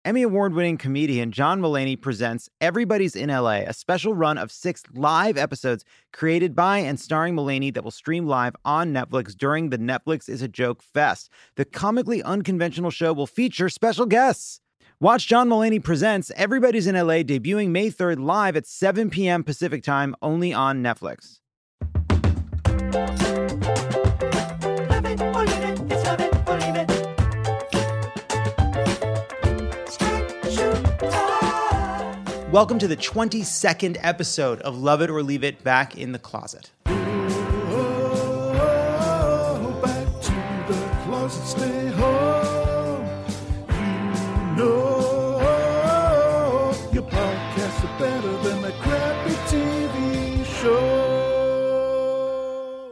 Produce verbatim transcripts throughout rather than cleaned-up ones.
Emmy Award-winning comedian John Mulaney presents Everybody's in L A, a special run of six live episodes created by and starring Mulaney that will stream live on Netflix during the Netflix is a Joke Fest. The comically unconventional show will feature special guests. Watch John Mulaney Presents Everybody's in L A debuting May third live at seven p.m. Pacific Time only on Netflix. Love it or leave it, it's love it or leave it. Welcome to the twenty-second episode of Love It or Leave It Back in the Closet. Oh, back to the closet, stay home. You know your podcasts are better than that crappy T V show.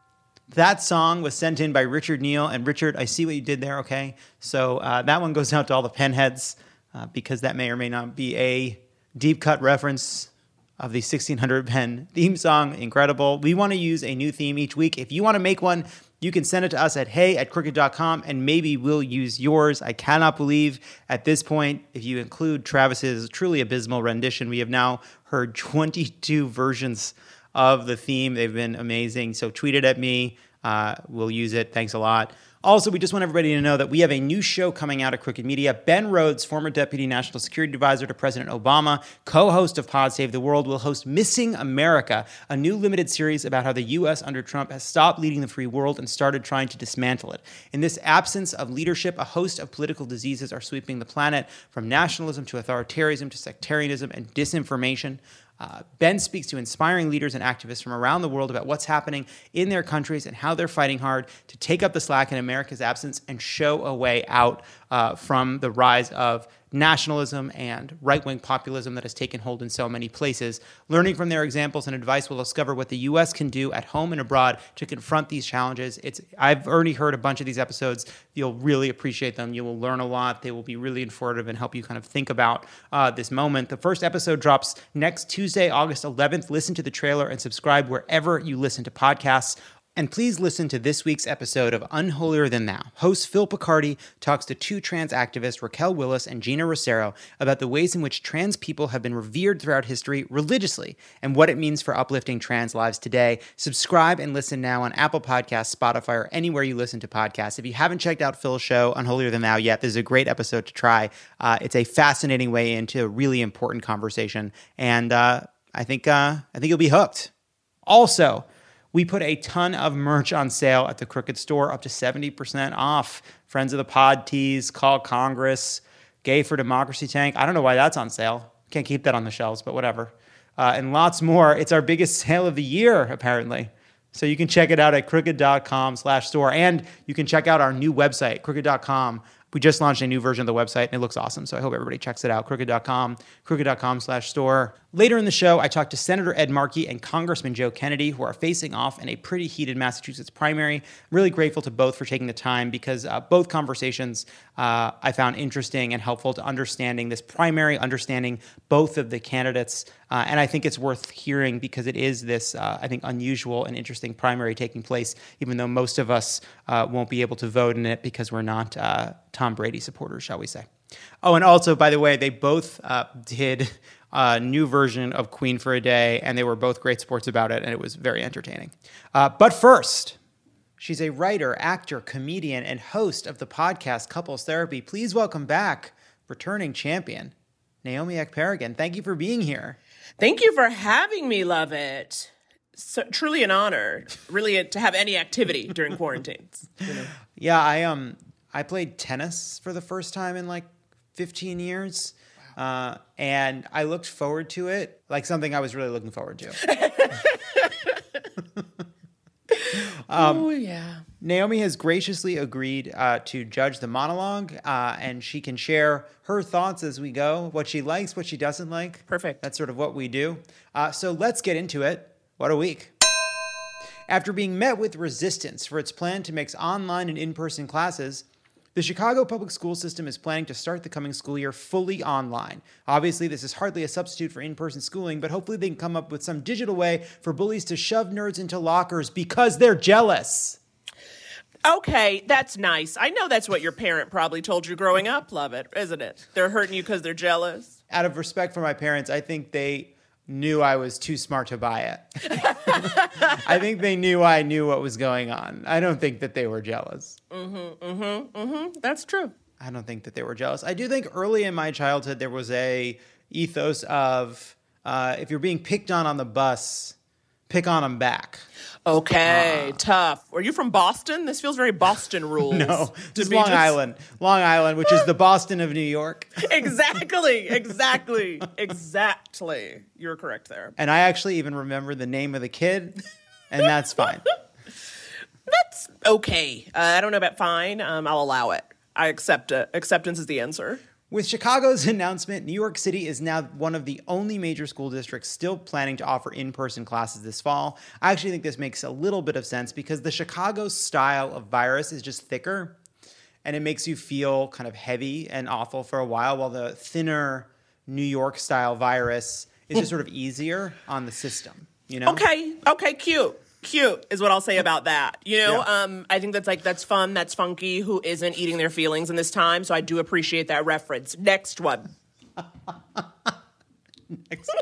That song was sent in by Richard Neal. And Richard, I see what you did there, okay? So uh, that one goes out to all the penheads uh, because that may or may not be a deep cut reference of the sixteen hundred pen theme song. Incredible. We want to use a new theme each week. If you want to make one, you can send it to us at hey at crooked dot com and maybe we'll use yours. I cannot believe at this point, if you include Travis's truly abysmal rendition, we have now heard twenty-two versions of the theme. They've been amazing. So tweet it at me. Uh, we'll use it. Thanks a lot. Also, we just want everybody to know that we have a new show coming out at Crooked Media. Ben Rhodes, former Deputy National Security Advisor to President Obama, co-host of Pod Save the World, will host Missing America, a new limited series about how the U S under Trump has stopped leading the free world and started trying to dismantle it. In this absence of leadership, a host of political diseases are sweeping the planet, from nationalism to authoritarianism to sectarianism and disinformation. Uh, Ben speaks to inspiring leaders and activists from around the world about what's happening in their countries and how they're fighting hard to take up the slack in America's absence and show a way out uh, from the rise of nationalism and right-wing populism that has taken hold in so many places. Learning from their examples and advice, we'll discover what the U S can do at home and abroad to confront these challenges. It's I've already heard a bunch of these episodes. You'll really appreciate them. You will learn a lot. They will be really informative and help you kind of think about uh, this moment. The first episode drops next Tuesday, August eleventh. Listen to the trailer and subscribe wherever you listen to podcasts. And please listen to this week's episode of Unholier Than Thou. Host Phil Picardi talks to two trans activists, Raquel Willis and Gina Rosero, about the ways in which trans people have been revered throughout history religiously and what it means for uplifting trans lives today. Subscribe and listen now on Apple Podcasts, Spotify, or anywhere you listen to podcasts. If you haven't checked out Phil's show, Unholier Than Thou, yet, this is a great episode to try. Uh, it's a fascinating way into a really important conversation, and uh, I think uh, I think you'll be hooked. Also, we put a ton of merch on sale at the Crooked Store, up to seventy percent off. Friends of the Pod tees, Call Congress, Gay for Democracy tank. I don't know why that's on sale. Can't keep that on the shelves, but whatever. Uh, and lots more. It's our biggest sale of the year, apparently. So you can check it out at crooked dot com slash store. And you can check out our new website, crooked dot com. We just launched a new version of the website, and it looks awesome. So I hope everybody checks it out, crooked dot com, crooked dot com slash store. Later in the show, I talked to Senator Ed Markey and Congressman Joe Kennedy, who are facing off in a pretty heated Massachusetts primary. I'm really grateful to both for taking the time because uh, both conversations uh, I found interesting and helpful to understanding this primary, understanding both of the candidates. Uh, and I think it's worth hearing because it is this, uh, I think, unusual and interesting primary taking place, even though most of us uh, won't be able to vote in it because we're not uh, Tom Brady supporters, shall we say. Oh, and also, by the way, they both uh, did a new version of Queen for a Day, and they were both great sports about it, and it was very entertaining. Uh, but first, she's a writer, actor, comedian, and host of the podcast Couples Therapy. Please welcome back returning champion, Naomi Ekperigin. Thank you for being here. Thank you for having me, Love It. So, truly an honor, really, to have any activity during quarantines. You know? Yeah, I um, I played tennis for the first time in like fifteen years. Uh, and I looked forward to it, like something I was really looking forward to. um, oh, yeah. Naomi has graciously agreed uh, to judge the monologue, uh, and she can share her thoughts as we go, what she likes, what she doesn't like. Perfect. That's sort of what we do. Uh, so let's get into it. What a week. After being met with resistance for its plan to mix online and in-person classes, the Chicago public school system is planning to start the coming school year fully online. Obviously, this is hardly a substitute for in-person schooling, but hopefully they can come up with some digital way for bullies to shove nerds into lockers because they're jealous. Okay, that's nice. I know that's what your parent probably told you growing up, love it, isn't it? They're hurting you because they're jealous. Out of respect for my parents, I think they knew I was too smart to buy it. I think they knew I knew what was going on. I don't think that they were jealous. Mm-hmm, mm-hmm, mm-hmm. That's true. I don't think that they were jealous. I do think early in my childhood there was a ethos of uh, if you're being picked on on the bus, pick on them back. Okay, uh, tough. Are you from Boston? This feels very Boston rules. No, this is Long just... Island. Long Island, which is the Boston of New York. Exactly, exactly, exactly. You're correct there. And I actually even remember the name of the kid, and that's fine. That's okay. Uh, I don't know about fine. Um, I'll allow it. I accept it. Acceptance is the answer. With Chicago's announcement, New York City is now one of the only major school districts still planning to offer in-person classes this fall. I actually think this makes a little bit of sense because the Chicago style of virus is just thicker, and it makes you feel kind of heavy and awful for a while, while the thinner New York style virus is just sort of easier on the system, you know? Okay, okay, cute. Cute is what I'll say about that. You know, Yeah. um, I think that's like, that's fun, that's funky, who isn't eating their feelings in this time, so I do appreciate that reference. Next one. Next.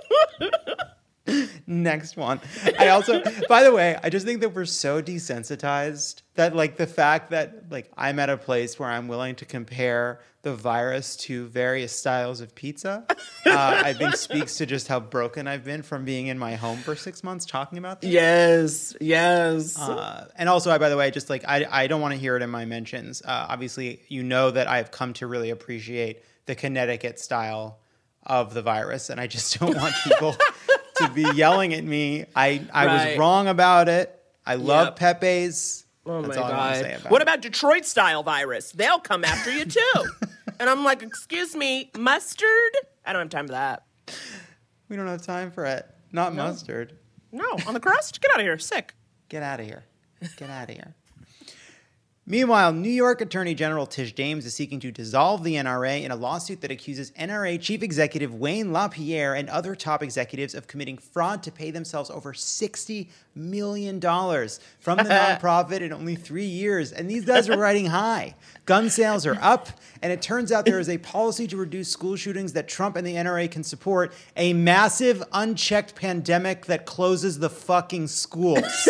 Next one. I also, by the way, I just think that we're so desensitized that like the fact that like I'm at a place where I'm willing to compare the virus to various styles of pizza, uh, I think speaks to just how broken I've been from being in my home for six months talking about this. Yes, yes. Uh, and also, I, by the way, just like I, I don't want to hear it in my mentions. Uh, obviously, you know that I've come to really appreciate the Connecticut style of the virus, and I just don't want people to be yelling at me. I, I Right. was wrong about it. I love Yep. Pepe's. Oh That's my all I want to say God. about What it. about Detroit style virus? They'll come after you too. And I'm like, excuse me, mustard? I don't have time for that. We don't have time for it. Not mustard. No, on the crust? Get out of here. Sick. Get out of here. Get out of here. Meanwhile, New York Attorney General Tish James is seeking to dissolve the N R A in a lawsuit that accuses N R A Chief Executive Wayne LaPierre and other top executives of committing fraud to pay themselves over sixty million dollars from the nonprofit in only three years. And these guys are riding high. Gun sales are up, and it turns out there is a policy to reduce school shootings that Trump and the N R A can support, a massive, unchecked pandemic that closes the fucking schools.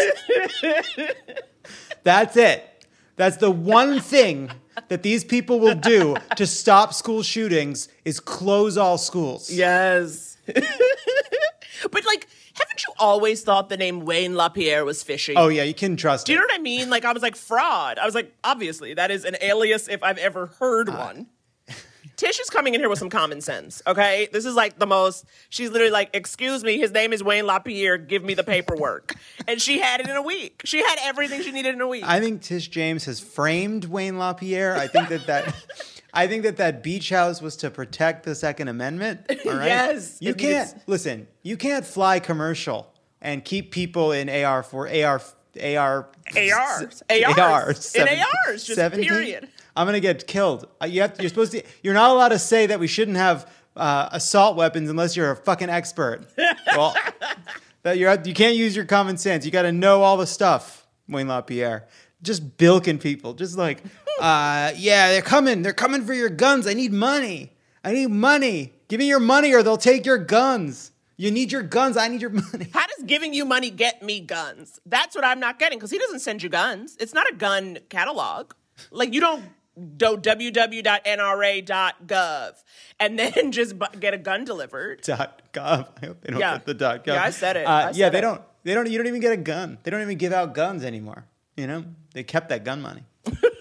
That's it. That's the one thing that these people will do to stop school shootings is close all schools. Yes. But like, haven't you always thought the name Wayne LaPierre was fishy? Oh, yeah, you can trust Do it. you know what I mean? Like, I was like, fraud. I was like, obviously, that is an alias if I've ever heard one. Tish is coming in here with some common sense, okay? This is like the most, she's literally like, excuse me, his name is Wayne LaPierre, give me the paperwork. And she had it in a week. She had everything she needed in a week. I think Tish James has framed Wayne LaPierre. I think that that... I think that that beach house was to protect the Second Amendment. All right? Yes. You It can't, needs- listen, you can't fly commercial and keep people in A R for A R, A R, A Rs. A A Rs. R. In seventeen A Rs, just seventeen? period. I'm going to get killed. Uh, You have, you're supposed to, you're not allowed to say that we shouldn't have uh, assault weapons unless you're a fucking expert. Well, that you're, you can't use your common sense. You got to know all the stuff, Wayne LaPierre. Just bilking people. Just like, uh, yeah, they're coming. They're coming for your guns. I need money. I need money. Give me your money or they'll take your guns. You need your guns. I need your money. How does giving you money get me guns? That's what I'm not getting, because he doesn't send you guns. It's not a gun catalog. Like, you don't go w w w dot n r a dot gov and then just bu- get a gun delivered. Dot gov. I hope they don't Yeah. get the dot gov. Yeah, I said it. Uh, I yeah, said they it. don't. They don't. You don't even get a gun. They don't even give out guns anymore. You know, they kept that gun money.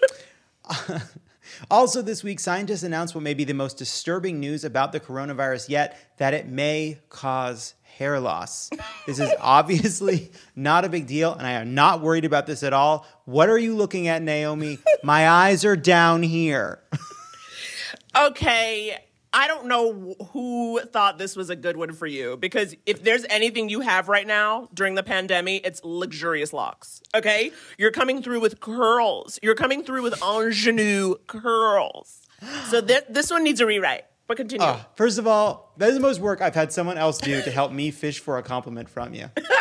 Also, this week, scientists announced what may be the most disturbing news about the coronavirus yet: that it may cause hair loss. This is obviously not a big deal, and I am not worried about this at all. What are you looking at, Naomi? My eyes are down here. Okay, I don't know who thought this was a good one for you, because if there's anything you have right now during the pandemic, it's luxurious locks, okay? You're coming through with curls. You're coming through with ingenue curls. So th- this one needs a rewrite, but continue. Uh, first of all, that is the most work I've had someone else do to help me fish for a compliment from you.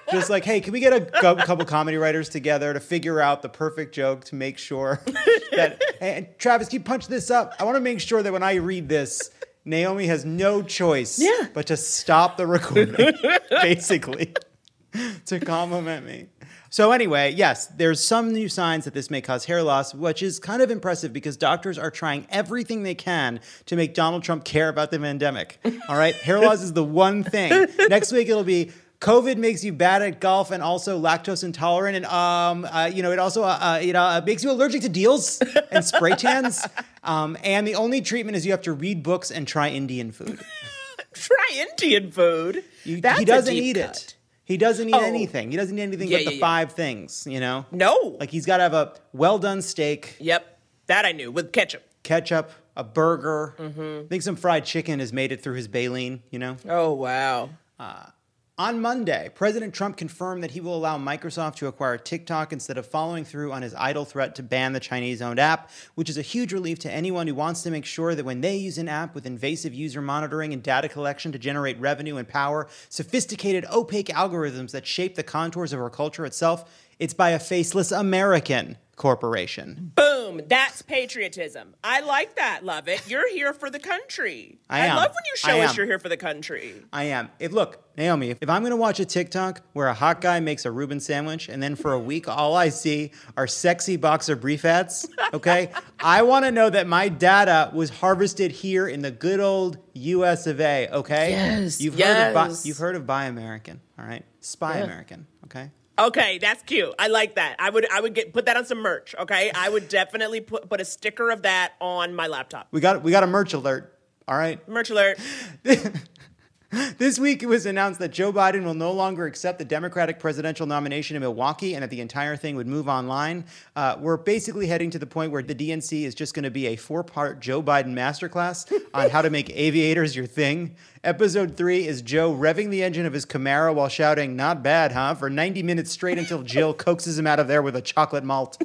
Just like, hey, can we get a co- couple comedy writers together to figure out the perfect joke to make sure that, and Travis, can you punch this up? I want to make sure that when I read this, Naomi has no choice Yeah. but to stop the recording, basically, to compliment me. So anyway, yes, there's some new signs that this may cause hair loss, which is kind of impressive because doctors are trying everything they can to make Donald Trump care about the pandemic. All right? Hair loss is the one thing. Next week it'll be COVID makes you bad at golf and also lactose intolerant, and um, uh, you know, it also uh, uh, you know uh, makes you allergic to deals and spray tans. Um, and the only treatment is you have to read books and try Indian food. Try Indian food. You, That's he doesn't a deep eat cut. it. He doesn't eat Oh. anything. He doesn't eat anything Yeah, but yeah, the yeah. five things. You know, No. like he's got to have a well done steak, Yep. That I knew with ketchup. ketchup, a burger. Mm-hmm. I think some fried chicken has made it through his baleen. You know. Oh wow. On Monday, President Trump confirmed that he will allow Microsoft to acquire TikTok instead of following through on his idle threat to ban the Chinese-owned app, which is a huge relief to anyone who wants to make sure that when they use an app with invasive user monitoring and data collection to generate revenue and power, sophisticated, opaque algorithms that shape the contours of our culture itself, it's by a faceless American corporation. Boom. That's patriotism. I like that. Love it. You're here for the country. I am. love when you show I us am. you're here for the country. I am. If look, Naomi, if, if I'm going to watch a TikTok where a hot guy makes a Reuben sandwich and then for a week all I see are sexy boxer brief ads, okay? I want to know that my data was harvested here in the good old U S of A, okay? Yes, You've heard of Buy, yes. you've heard of Buy American, all right? Spy Yeah. American, okay? Okay, that's cute. I like that. I would I would get put that on some merch, okay? I would definitely put put a sticker of that on my laptop. We got we got a merch alert, all right? Merch alert. This week, it was announced that Joe Biden will no longer accept the Democratic presidential nomination in Milwaukee and that the entire thing would move online. Uh, we're basically heading to the point where the D N C is just going to be a four-part Joe Biden masterclass on how to make aviators your thing. Episode three is Joe revving the engine of his Camaro while shouting, "Not bad, huh?" for ninety minutes straight until Jill coaxes him out of there with a chocolate malt.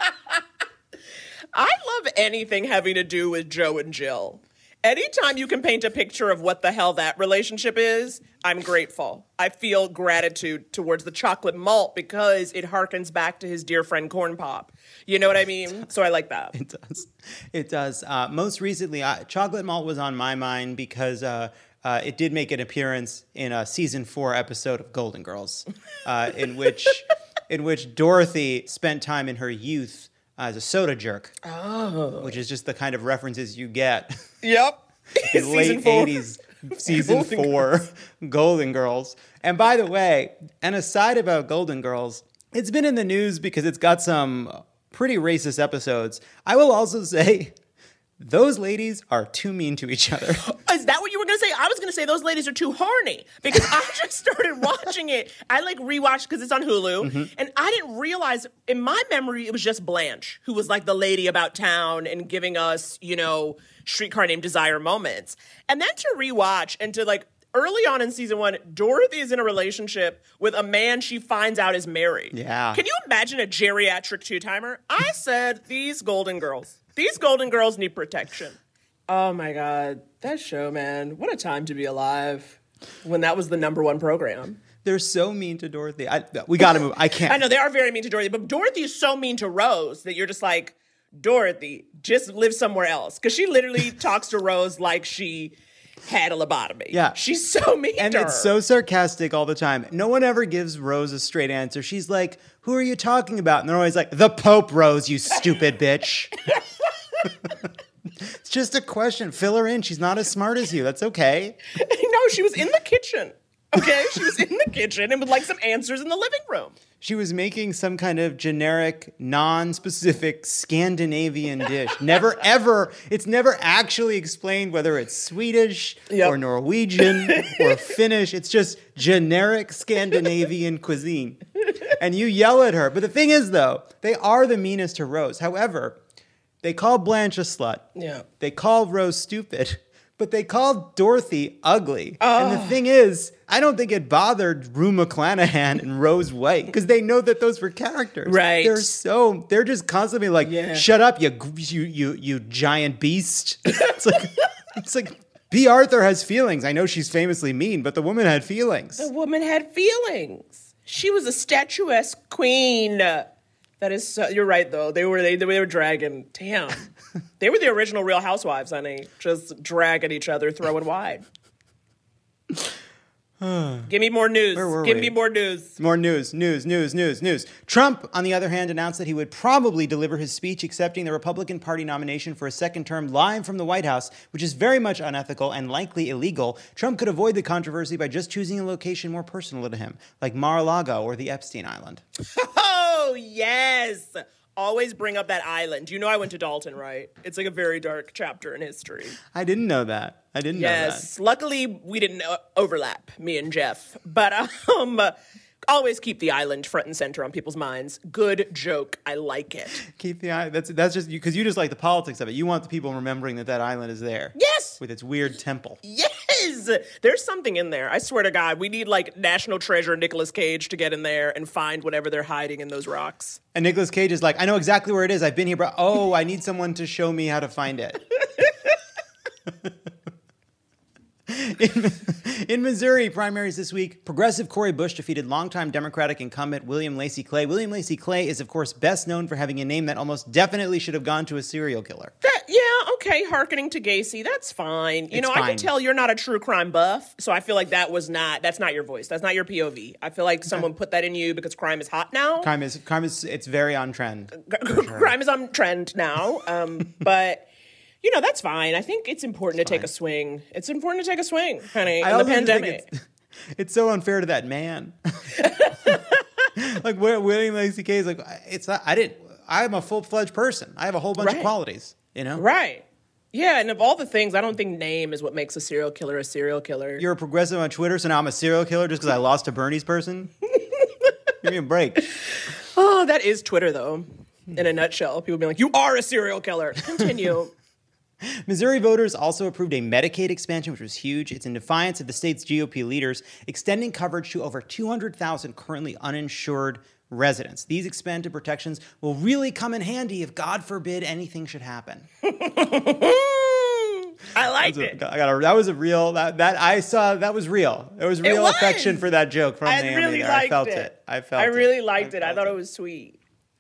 I love anything having to do with Joe and Jill. Anytime you can paint a picture of what the hell that relationship is, I'm grateful. I feel gratitude towards the chocolate malt because it harkens back to his dear friend Corn Pop. You know what I mean? So I like that. It does. It does. Uh, most recently, uh, chocolate malt was on my mind because uh, uh, it did make an appearance in a season four episode of Golden Girls, uh, in which in which Dorothy spent time in her youth as a soda jerk, oh. which is just the kind of references you get Yep. in Season late four. eighties season Golden four Golden Girls. And by the way, an aside about Golden Girls, it's been in the news because it's got some pretty racist episodes. I will also say those ladies are too mean to each other. Is that what you were going to say? I was going to say those ladies are too horny because I just started watching it. I like rewatched because it's on Hulu. Mm-hmm. And I didn't realize, in my memory, it was just Blanche who was like the lady about town and giving us, you know, Streetcar Named Desire moments. And then to rewatch and to like, early on in season one, Dorothy is in a relationship with a man she finds out is married. Yeah. Can you imagine a geriatric two-timer? I said, these Golden Girls. These Golden Girls need protection. Oh my God. That show, man. What a time to be alive when that was the number one program. They're so mean to Dorothy. I, we got to move. I can't. I know they are very mean to Dorothy, but Dorothy is so mean to Rose that you're just like, Dorothy, just live somewhere else. Because she literally talks to Rose like she had a lobotomy. Yeah. She's so mean And to her. it's so sarcastic all the time. No one ever gives Rose a straight answer. She's like, who are you talking about? And they're always like, the Pope, Rose, you stupid bitch. It's just a question. Fill her in. She's not as smart as you. That's okay. No, she was in the kitchen. Okay? She was in the kitchen and with like some answers in the living room. She was making some kind of generic, non-specific Scandinavian dish. Never, ever, it's never actually explained whether it's Swedish Yep. or Norwegian or Finnish. It's just generic Scandinavian cuisine. And you yell at her. But the thing is, though, they are the meanest to Rose. However, they call Blanche a slut. Yeah. They call Rose stupid. But they called Dorothy ugly. And the thing is, I don't think it bothered Rue McClanahan and Rose White because they know that those were characters. Right. They're so, they're just constantly like, Yeah. shut up, you, you, you, you giant beast. It's like, it's like, B. Arthur has feelings. I know she's famously mean, but the woman had feelings. The woman had feelings. She was a statuesque queen. That is so, you're right, though. They were they, they were dragging. Damn. They were the original Real Housewives, honey. Just dragging each other, throwing wide. Give me more news. Where were Give we? me more news. More news, news, news, news, news. Trump, on the other hand, announced that he would probably deliver his speech accepting the Republican Party nomination for a second term live from the White House, which is very much unethical and likely illegal. Trump could avoid the controversy by just choosing a location more personal to him, like Mar-a-Lago or the Epstein Island. Oh, yes. Always bring up that island. You know I went to Dalton, right? It's like a very dark chapter in history. I didn't know that. I didn't know that. Yes. Luckily, we didn't uh, overlap, me and Jeff. But um, always keep the island front and center on people's minds. Good joke. I like it. Keep the eye. That's that's just because you just like the politics of it. You want the people remembering that that island is there. Yes. With its weird temple. Yes. There's something in there. I swear to God, we need like National Treasure Nicolas Cage to get in there and find whatever they're hiding in those rocks. And Nicolas Cage is like, I know exactly where it is. I've been here, but oh, I need someone to show me how to find it. In, in Missouri primaries this week, progressive Cori Bush defeated longtime Democratic incumbent William Lacey Clay. William Lacey Clay is, of course, best known for having a name that almost definitely should have gone to a serial killer. That, yeah, okay, hearkening to Gacy, that's fine. You It's know, I fine. can tell you're not a true crime buff, so I feel like that was not, that's not your voice. That's not your P O V. I feel like someone put that in you because crime is hot now. Crime is, crime is, it's very on trend. Crime is on trend now, um, but... You know, that's fine. I think it's important to take a swing. It's important to take a swing, honey, I in the also just think pandemic. It's, it's so unfair to that man. Like Wi- William Lacey Clay is like, it's not, I didn't, I'm a full-fledged person. I have a whole bunch of Right. qualities, you know? Right. Yeah, and of all the things, I don't think name is what makes a serial killer a serial killer. You're a progressive on Twitter, so now I'm a serial killer just because I lost to Bernie's person? Give me a break. Oh, that is Twitter, though, in a nutshell. People be like, you are a serial killer. Continue. Missouri voters also approved a Medicaid expansion, which was huge. It's in defiance of the state's G O P leaders, extending coverage to over two hundred thousand currently uninsured residents. These expanded protections will really come in handy if, God forbid, anything should happen. I liked I it. got a, that was a real, that, that I saw, that was real. There was real was. affection for that joke from I Naomi really there. liked I felt it. it. I felt I it. really liked it. I felt thought it was sweet.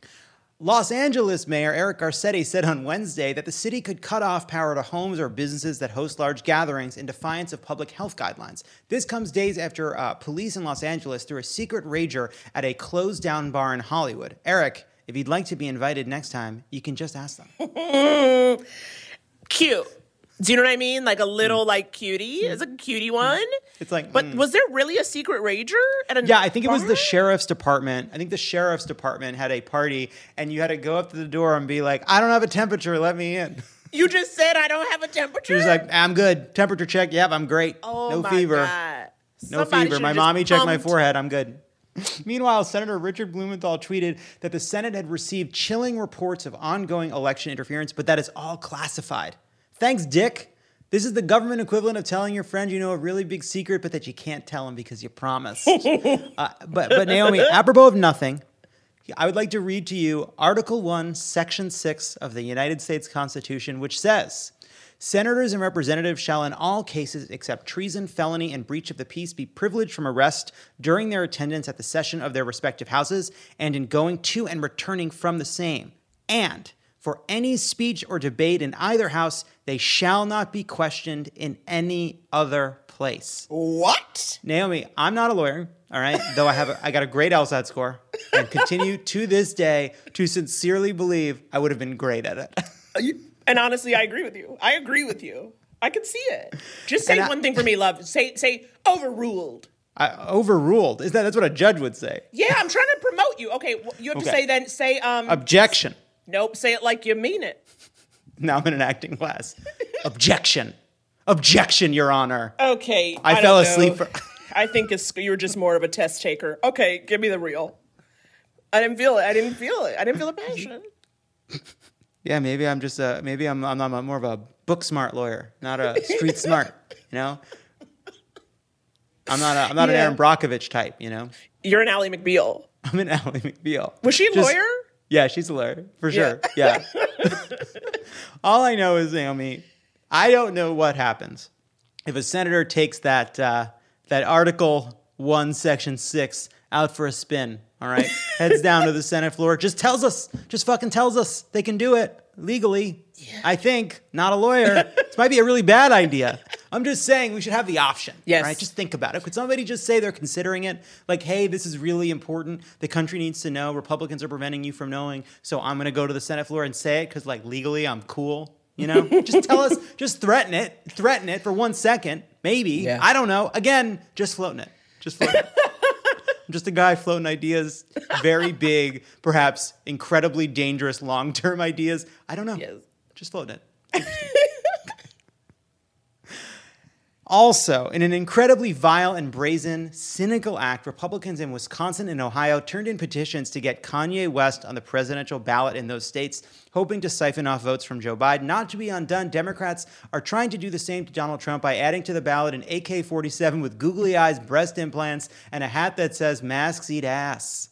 Los Angeles Mayor Eric Garcetti said on Wednesday that the city could cut off power to homes or businesses that host large gatherings in defiance of public health guidelines. This comes days after uh, police in Los Angeles threw a secret rager at a closed-down bar in Hollywood. Eric, if you'd like to be invited next time, you can just ask them. Cute. Do you know what I mean? Like a little, like, cutie. It's a cutie one. It's like, But mm. was there really a secret rager at a Yeah, I think it was bar? the sheriff's department. I think the sheriff's department had a party, and you had to go up to the door and be like, I don't have a temperature, let me in. You just said I don't have a temperature? She was like, I'm good. Temperature check, yep, I'm great. oh no my fever. God. No Somebody fever. should've My just mommy checked my pumped- forehead. I'm good. Meanwhile, Senator Richard Blumenthal tweeted that the Senate had received chilling reports of ongoing election interference, but that is all classified. Thanks, Dick. This is the government equivalent of telling your friend you know a really big secret, but that you can't tell him because you promised. uh, but, but Naomi, apropos of nothing, I would like to read to you Article one, Section six of the United States Constitution, which says, Senators and representatives shall in all cases except treason, felony, and breach of the peace be privileged from arrest during their attendance at the session of their respective houses and in going to and returning from the same. And for any speech or debate in either house, they shall not be questioned in any other place. What? Naomi, I'm not a lawyer, all right, though I have a, I got a great LSAT score and continue to this day to sincerely believe I would have been great at it. And honestly, I agree with you. I agree with you. I can see it. Just say And I- one thing for me, love. Say say overruled. I overruled. Is that that's what a judge would say? Yeah, I'm trying to promote you. Okay, wh- you have to Okay. say then say um Objection. nope, say it like you mean it. Now I'm in an acting class. Objection. Objection, Your Honor. Okay. I don't fell know. asleep for- I think it's, you're just more of a test taker. Okay, give me the real. I didn't feel it. I didn't feel it. I didn't feel the passion. Yeah, maybe I'm just a maybe I'm I'm, I'm more of a book smart lawyer, not a street smart. You know, I'm not a, I'm not Yeah. an Aaron Brockovich type. You know, You're an Ally McBeal. I'm an Ally McBeal. Was she a Just- lawyer? Yeah, she's a lawyer for Yeah. sure. Yeah. All I know is, Naomi, I don't know what happens if a senator takes that uh, that Article One, Section Six out for a spin. All right, heads down to the Senate floor. Just tells us, just fucking tells us they can do it legally. Yeah. I think, not a lawyer. This might be a really bad idea. I'm just saying we should have the option. Yes. Right? Just think about it. Could somebody just say they're considering it? Like, hey, this is really important. The country needs to know. Republicans are preventing you from knowing. So I'm going to go to the Senate floor and say it because, like, legally I'm cool. You know? Just tell us. Just threaten it. Threaten it for one second. Maybe. Yeah. I don't know. Again, just floating it. Just floating it. I'm just a guy floating ideas. Very big, perhaps incredibly dangerous long-term ideas. I don't know. Yes. Just floating it. Also, in an incredibly vile and brazen, cynical act, Republicans in Wisconsin and Ohio turned in petitions to get Kanye West on the presidential ballot in those states, hoping to siphon off votes from Joe Biden. Not to be undone, Democrats are trying to do the same to Donald Trump by adding to the ballot an A K forty-seven with googly eyes, breast implants, and a hat that says masks eat ass.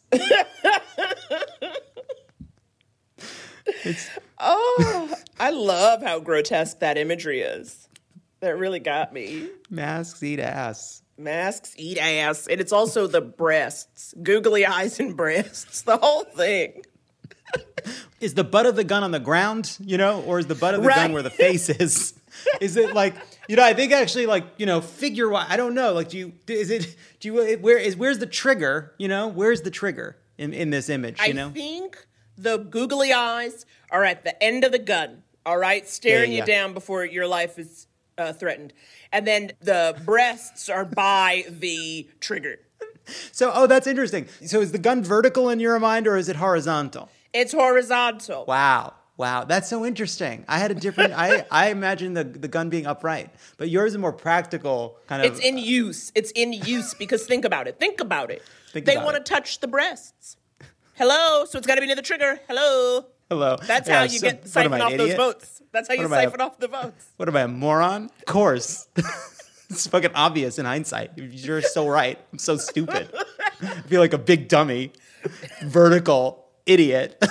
It's Oh, I love how grotesque that imagery is. That really got me. masks eat ass. Masks eat ass. And it's also the breasts. Googly eyes and breasts. The whole thing. Is the butt of the gun on the ground, you know, or is the butt of the Right. gun where the face is? Is it like, you know, I think actually like, you know, figure wise, I don't know. Like, do you, is it, do you, where is, where's the trigger, you know, where's the trigger in, in this image, you I know? think the googly eyes are at the end of the gun, all right? Staring Yeah, yeah, you yeah. down before your life is uh, threatened. And then the breasts are by the trigger. So, oh, that's interesting. So is the gun vertical in your mind or is it horizontal? It's horizontal. Wow. Wow. That's so interesting. I had a different, I, I imagined the, the gun being upright, but yours is more practical kind of. It's in use. It's in use because think about it. Think about it. Think they about want to it. touch the breasts. Hello. So it's got to be near the trigger. Hello. Hello. That's Yeah, how you so- get what am siphon I, an off those idiot? votes. That's how you What am I, a- siphon off the votes. What am I, a moron? Of course. It's fucking obvious in hindsight. You're so right. I'm so stupid. I feel like a big dummy. Vertical idiot.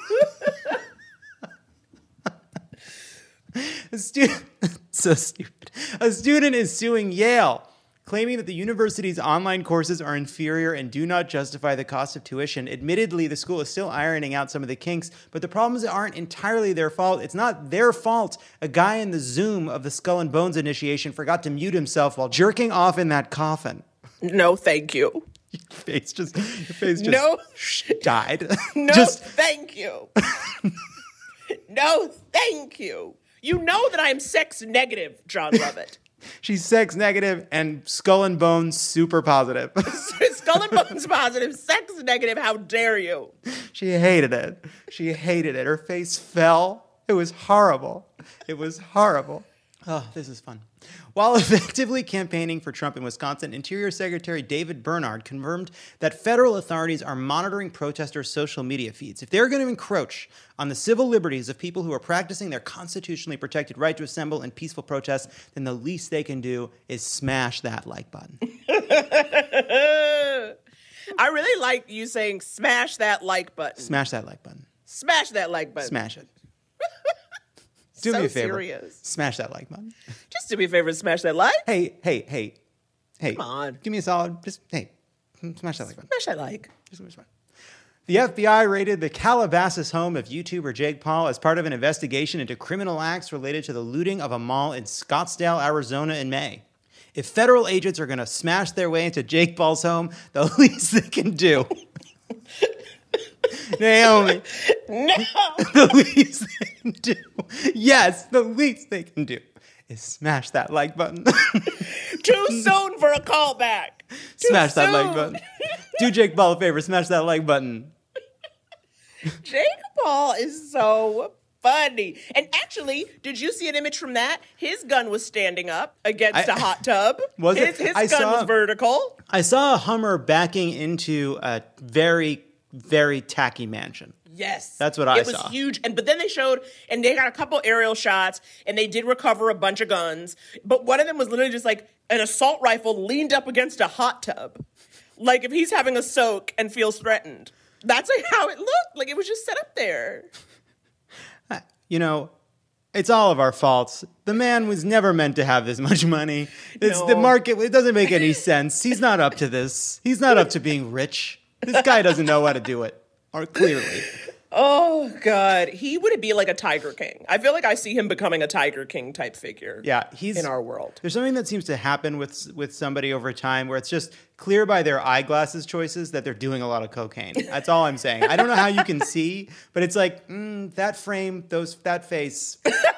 A student, so stupid. A student is suing Yale, claiming that the university's online courses are inferior and do not justify the cost of tuition. Admittedly, the school is still ironing out some of the kinks, but the problems aren't entirely their fault. It's not their fault. A guy in the Zoom of the Skull and Bones initiation forgot to mute himself while jerking off in that coffin. No, thank you. Your face just, your face just No. died. No, Just, thank you. No, thank you. You know that I am sex negative, John Lovett. she's sex negative and Skull and Bones super positive. Skull and Bones positive, sex negative, how dare you? She hated it. She hated it. Her face fell. It was horrible. It was horrible. Oh, this is fun. While effectively campaigning for Trump in Wisconsin, Interior Secretary David Bernard confirmed that federal authorities are monitoring protesters' social media feeds. If they're going to encroach on the civil liberties of people who are practicing their constitutionally protected right to assemble in peaceful protest, then the least they can do is smash that like button. I really like you saying smash that like button. Smash that like button. Smash that like button. Smash it. Do So me a favor. serious. Smash that like button. Just do me a favor and smash that like. Hey, hey, hey, hey. Come on. Give me a solid. Just, hey, smash that like button. Smash that like. Just smash that. The F B I raided the Calabasas home of YouTuber Jake Paul as part of an investigation into criminal acts related to the looting of a mall in Scottsdale, Arizona in May. If federal agents are going to smash their way into Jake Paul's home, the least they can do. Naomi. No. The least they can do. Yes, the least they can do is smash that like button. Too soon for a callback. Too Smash that like soon. button. Do Jake Paul a favor. Smash that like button. Jake Paul is so funny. And actually, did you see an image from that? His gun was standing up against I- a hot tub. Was it? his, His I gun saw- was vertical. I saw a Hummer backing into a very, very tacky mansion. Yes. That's what I it was saw. huge. And but then they showed, and they got a couple aerial shots, and they did recover a bunch of guns. But one of them was literally just like an assault rifle leaned up against a hot tub. Like if he's having a soak and feels threatened. That's like how it looked. Like it was just set up there. You know, It's all of our faults. The man was never meant to have this much money. It's No. the market. It doesn't make any sense. He's not up to this. He's not up to being rich. This guy doesn't know how to do it. Or clearly. Oh, God. He would be like a Tiger King. I feel like I see him becoming a Tiger King type figure. Yeah, he's in our world. There's something that seems to happen with with somebody over time where it's just clear by their eyeglasses choices that they're doing a lot of cocaine. That's all I'm saying. I don't know how you can see, but it's like mm, that frame, those that face,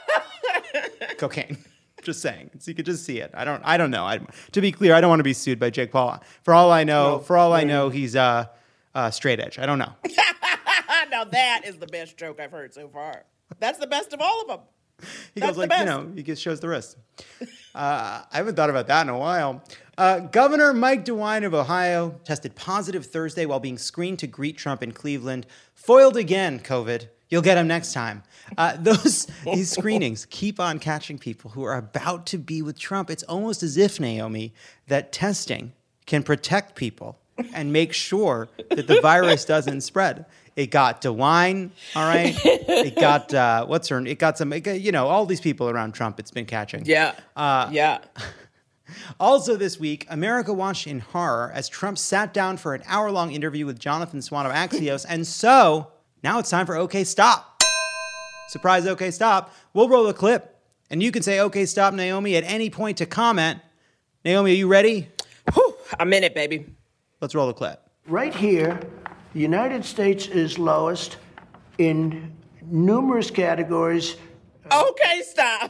cocaine. Just saying, so you could just see it. I don't. I don't know. I, to be clear, I don't want to be sued by Jake Paul. For all I know, No. for all I know, he's uh, uh, straight edge. I don't know. Now that is the best joke I've heard so far. That's the best of all of them. He That's goes the like, best. you know, he just shows the wrist. Uh, I haven't thought about that in a while. Uh, Governor Mike DeWine of Ohio tested positive Thursday while being screened to greet Trump in Cleveland. Foiled again, COVID. You'll get him next time. Uh, those these screenings keep on catching people who are about to be with Trump. It's almost as if, Naomi, that testing can protect people and make sure that the virus doesn't spread. It got DeWine, all right. It got uh, what's her? It got some, it got, you know, all these people around Trump. It's been catching. Yeah. Uh, yeah. Also this week, America watched in horror as Trump sat down for an hour-long interview with Jonathan Swan of Axios, and so now it's time for OK Stop. Surprise, OK Stop. We'll roll a clip, and you can say OK Stop, Naomi, at any point to comment. Naomi, are you ready? Whew, I'm in it, baby. Let's roll the clip. Right here, the United States is lowest in numerous categories. Okay, stop.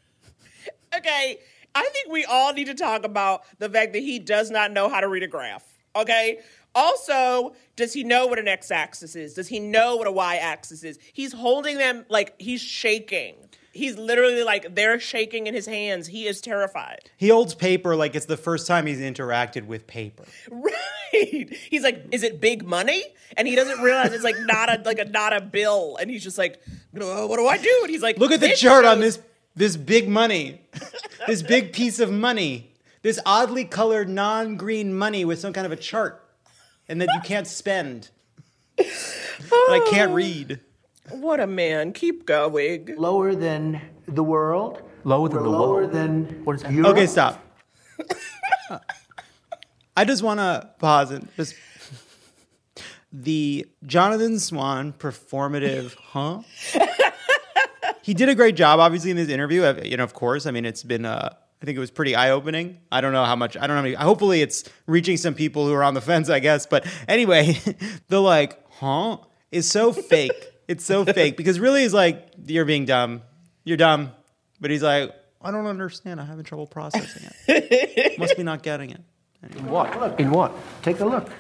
Okay, I think we all need to talk about the fact that he does not know how to read a graph. Okay? Also, does he know what an x-axis is? Does he know what a y-axis is? He's holding them like he's shaking. He's literally like, they're shaking in his hands. He is terrified. He holds paper like it's the first time he's interacted with paper. Right. He's like, is it big money? And he doesn't realize it's like not a like a not a bill. And he's just like, "Oh, what do I do?" And he's like, Look at the "This chart on shows- this this big money, this big piece of money, this oddly colored non-green money with some kind of a chart, and that you can't spend. But I can't read. What a man. Keep going. Lower than the world. Lower than We're the lower world? than What is that? Europe. Okay, stop. Uh, I just want to pause and just the Jonathan Swan performative, huh? He did a great job, obviously, in this interview. Uh, You know, of course. I mean, it's been. Uh, I think it was pretty eye-opening. I don't know how much. I don't know. How many, hopefully, it's reaching some people who are on the fence, I guess. But anyway, the like, huh, is so fake. It's so fake because really, he's like, you're being dumb. You're dumb. But he's like, I don't understand. I'm having trouble processing it. Must be not getting it. In what? In what? Take a look.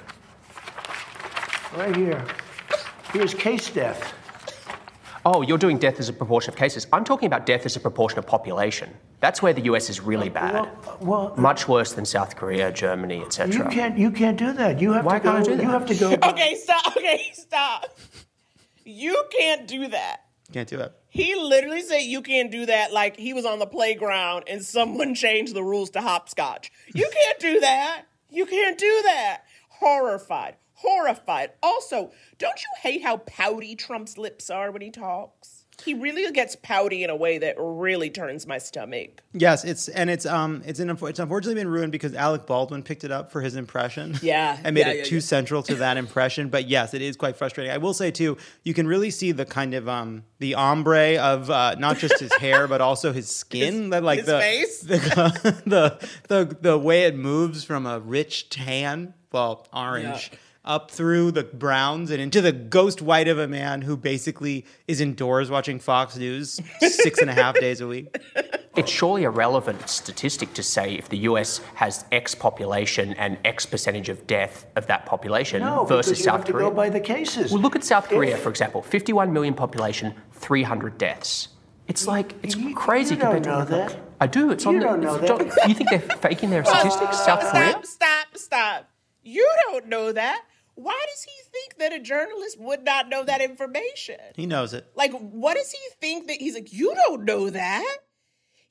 Right here. Here's case death. Oh, you're doing death as a proportion of cases. I'm talking about death as a proportion of population. That's where the U S is really bad. Well, well Much worse than South Korea, Germany, et you cetera. can't you can't do that. You have Why to go. can't I do that? You have to go. Okay, stop. Okay, stop. You can't do that. Can't do it. He literally said you can't do that like he was on the playground and someone changed the rules to hopscotch. You can't do that. You can't do that. Horrified. Horrified. Also, don't you hate how pouty Trump's lips are when he talks? He really gets pouty in a way that really turns my stomach. Yes, it's and it's um it's an it's unfortunately been ruined because Alec Baldwin picked it up for his impression. Yeah, and made yeah, it yeah, too yeah. central to that impression. But yes, it is quite frustrating. I will say too, you can really see the kind of um the ombre of uh, not just his hair but also his skin. His- that like his the, face? the the the the way it moves from a rich tan, well orange. Yeah. Up through the browns and into the ghost white of a man who basically is indoors watching Fox News six and a half days a week. It's surely a relevant statistic to say if the U S has X population and X percentage of death of that population No, versus because you South have to Korea. go by the cases. Well, look at South Korea, If- for example. fifty-one million population, three hundred deaths. It's like, it's You- crazy you don't compared to know America. that. I do. It's on You the. don't know it's- that. don't- You think they're faking their statistics, South Korea? Stop, stop, stop. You don't know that. Why does he think that a journalist would not know that information? He knows it. Like, what does he think that he's like, you don't know that?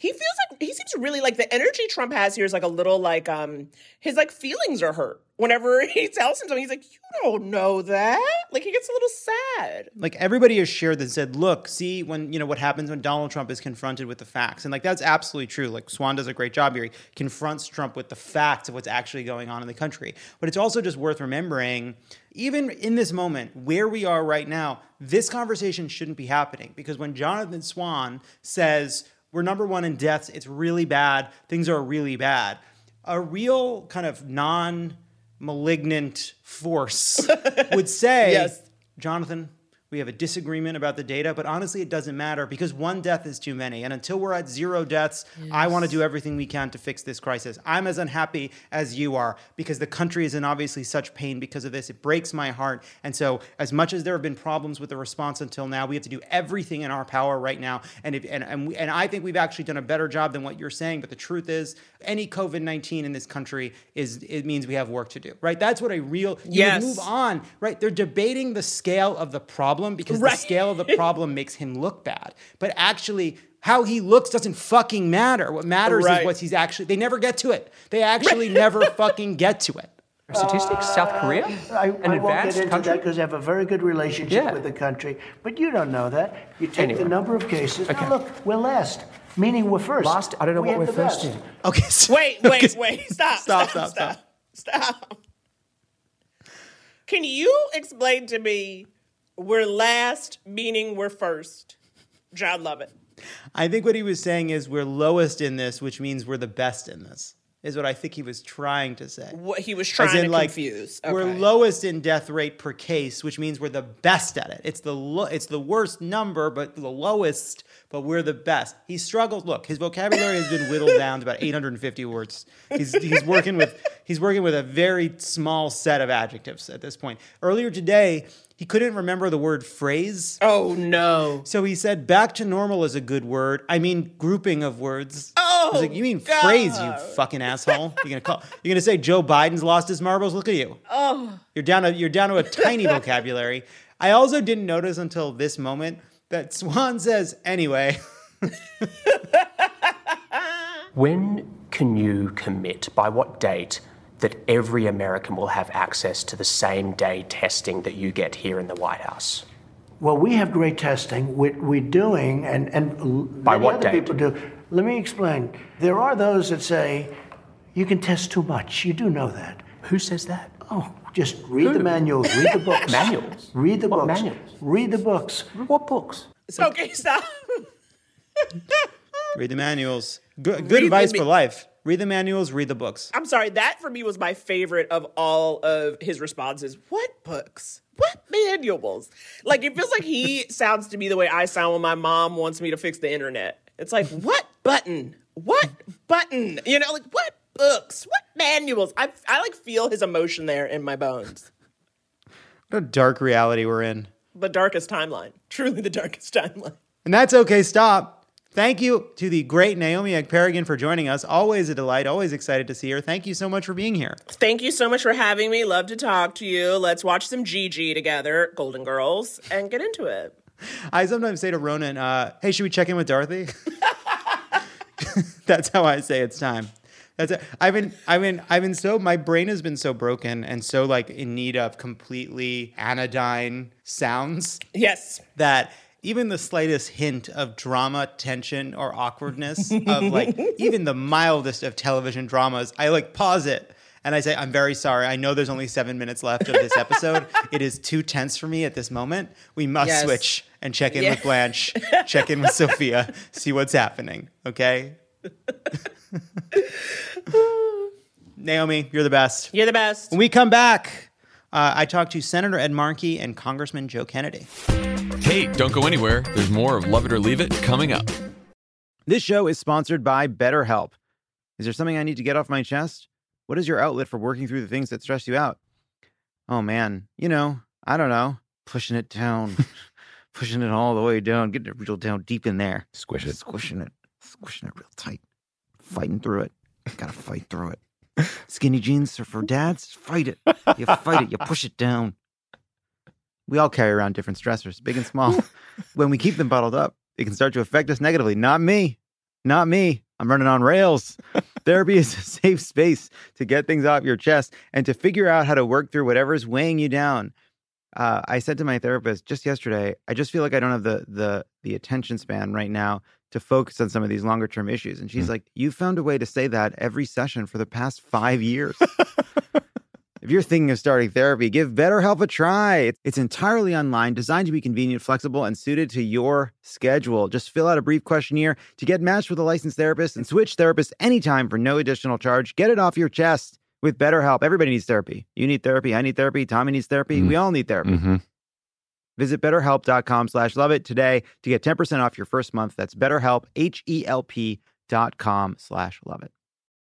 he feels like he seems really like the energy Trump has here is like a little like um his like feelings are hurt whenever he tells him something. He's like, you don't know that. Like he gets a little sad. Like everybody has shared that said, look, see when, you know, what happens when Donald Trump is confronted with the facts. And like, that's absolutely true. Like Swan does a great job here. He confronts Trump with the facts of what's actually going on in the country. But it's also just worth remembering, even in this moment where we are right now, this conversation shouldn't be happening, because when Jonathan Swan says we're number one in deaths, it's really bad, things are really bad, a real kind of non-malignant force would say, Yes. Jonathan, we have a disagreement about the data, but honestly, it doesn't matter because one death is too many. And until we're at zero deaths, yes. I want to do everything we can to fix this crisis. I'm as unhappy as you are because the country is in obviously such pain because of this. It breaks my heart. And so as much as there have been problems with the response until now, we have to do everything in our power right now. And if, and, and, we, and I think we've actually done a better job than what you're saying. But the truth is, any COVID nineteen in this country is it means we have work to do, right? That's what a real, you yes. would move on, right? They're debating the scale of the problem because right. the scale of the problem makes him look bad. But actually, how he looks doesn't fucking matter. What matters right. is what he's actually, they never get to it. They actually never fucking get to it. Statistics, uh, South Korea, I, an I advanced won't get into country? that because I have a very good relationship Yeah. with the country. But you don't know that. You take Anyway. the number of cases. Okay. Now look, we're last, meaning we're first. Last, I don't know we what had we're the first best. in. Okay. So, Wait, wait, okay. wait. Stop. Stop, Stop, stop, stop. Stop. Can you explain to me we're last, meaning we're first? John Lovett. I think what he was saying is we're lowest in this, which means we're the best in this, is what I think he was trying to say. What he was As trying in, to like, confuse. We're Okay. lowest in death rate per case, which means we're the best at it. It's the lo- it's the worst number, but the lowest, but we're the best. He struggles. Look, his vocabulary has been whittled down to about eight hundred fifty words. He's he's working with he's working with a very small set of adjectives at this point. Earlier today, he couldn't remember the word phrase. Oh, no. So he said, back to normal is a good word. I mean, grouping of words. Oh, I was like, you mean God. phrase, you fucking asshole? You're gonna call? You're gonna say Joe Biden's lost his marbles? Look at you. Oh. You're down to you're down to a tiny vocabulary. I also didn't notice until this moment that Swan says anyway. When can you commit, by what date, that every American will have access to the same day testing that you get here in the White House? Well, we have great testing. We're, we're doing, and, and By many what other date? people do. Let me explain. There are those that say, you can test too much. You do know that. Who says that? Oh, just read Who? the manuals, read the books. Manuals? Read the What books. manuals? Read the books. What books? Okay, stop. Read the manuals. Good, Read good the advice ma- for life. Read the manuals, read the books. I'm sorry, that for me was my favorite of all of his responses. What books? What manuals? Like, it feels like he sounds to me the way I sound when my mom wants me to fix the internet. It's like, what button? What button? You know, like, what books? What manuals? I, I like, feel his emotion there in my bones. What a dark reality we're in. The darkest timeline. Truly the darkest timeline. And that's okay, stop. Thank you to the great Naomi Ekperigin for joining us. Always a delight. Always excited to see her. Thank you so much for being here. Thank you so much for having me. Love to talk to you. Let's watch some Gigi together, Golden Girls, and get into it. I sometimes say to Ronan, uh, hey, should we check in with Dorothy? That's how I say it's time. That's it. I've been, I've been, I've been so, my brain has been so broken and so like in need of completely anodyne sounds Yes. that even the slightest hint of drama, tension, or awkwardness of like even the mildest of television dramas, I like pause it and I say, I'm very sorry. I know there's only seven minutes left of this episode. It is too tense for me at this moment. We must Yes. switch and check in Yeah. with Blanche, check in with Sophia, see what's happening. Okay? Naomi, you're the best. You're the best. When we come back, uh, I talked to Senator Ed Markey and Congressman Joe Kennedy. Hey, don't go anywhere. There's more of Love It or Leave It coming up. This show is sponsored by BetterHelp. Is there something I need to get off my chest? What is your outlet for working through the things that stress you out? Oh, man. You know, I don't know. Pushing it down. Pushing it all the way down. Getting it real down deep in there. Squish it. Squishing it. Squishing it real tight. Fighting through it. Gotta fight through it. Skinny jeans are for dads. Fight it. You fight it. You push it down. We all carry around different stressors, big and small. When we keep them bottled up, it can start to affect us negatively. Not me. Not me. I'm running on rails. Therapy is a safe space to get things off your chest and to figure out how to work through whatever's weighing you down. Uh, I said to my therapist just yesterday, I just feel like I don't have the the the attention span right now to focus on some of these longer term issues. And she's mm. like, you found a way to say that every session for the past five years. If you're thinking of starting therapy, give BetterHelp a try. It's entirely online, designed to be convenient, flexible, and suited to your schedule. Just fill out a brief questionnaire to get matched with a licensed therapist and switch therapists anytime for no additional charge. Get it off your chest with BetterHelp. Everybody needs therapy. You need therapy. I need therapy. Tommy needs therapy. Mm. We all need therapy. Mm-hmm. Visit betterhelp.com slash love it today to get ten percent off your first month. That's BetterHelp, H-E-L-P dot com slash love it.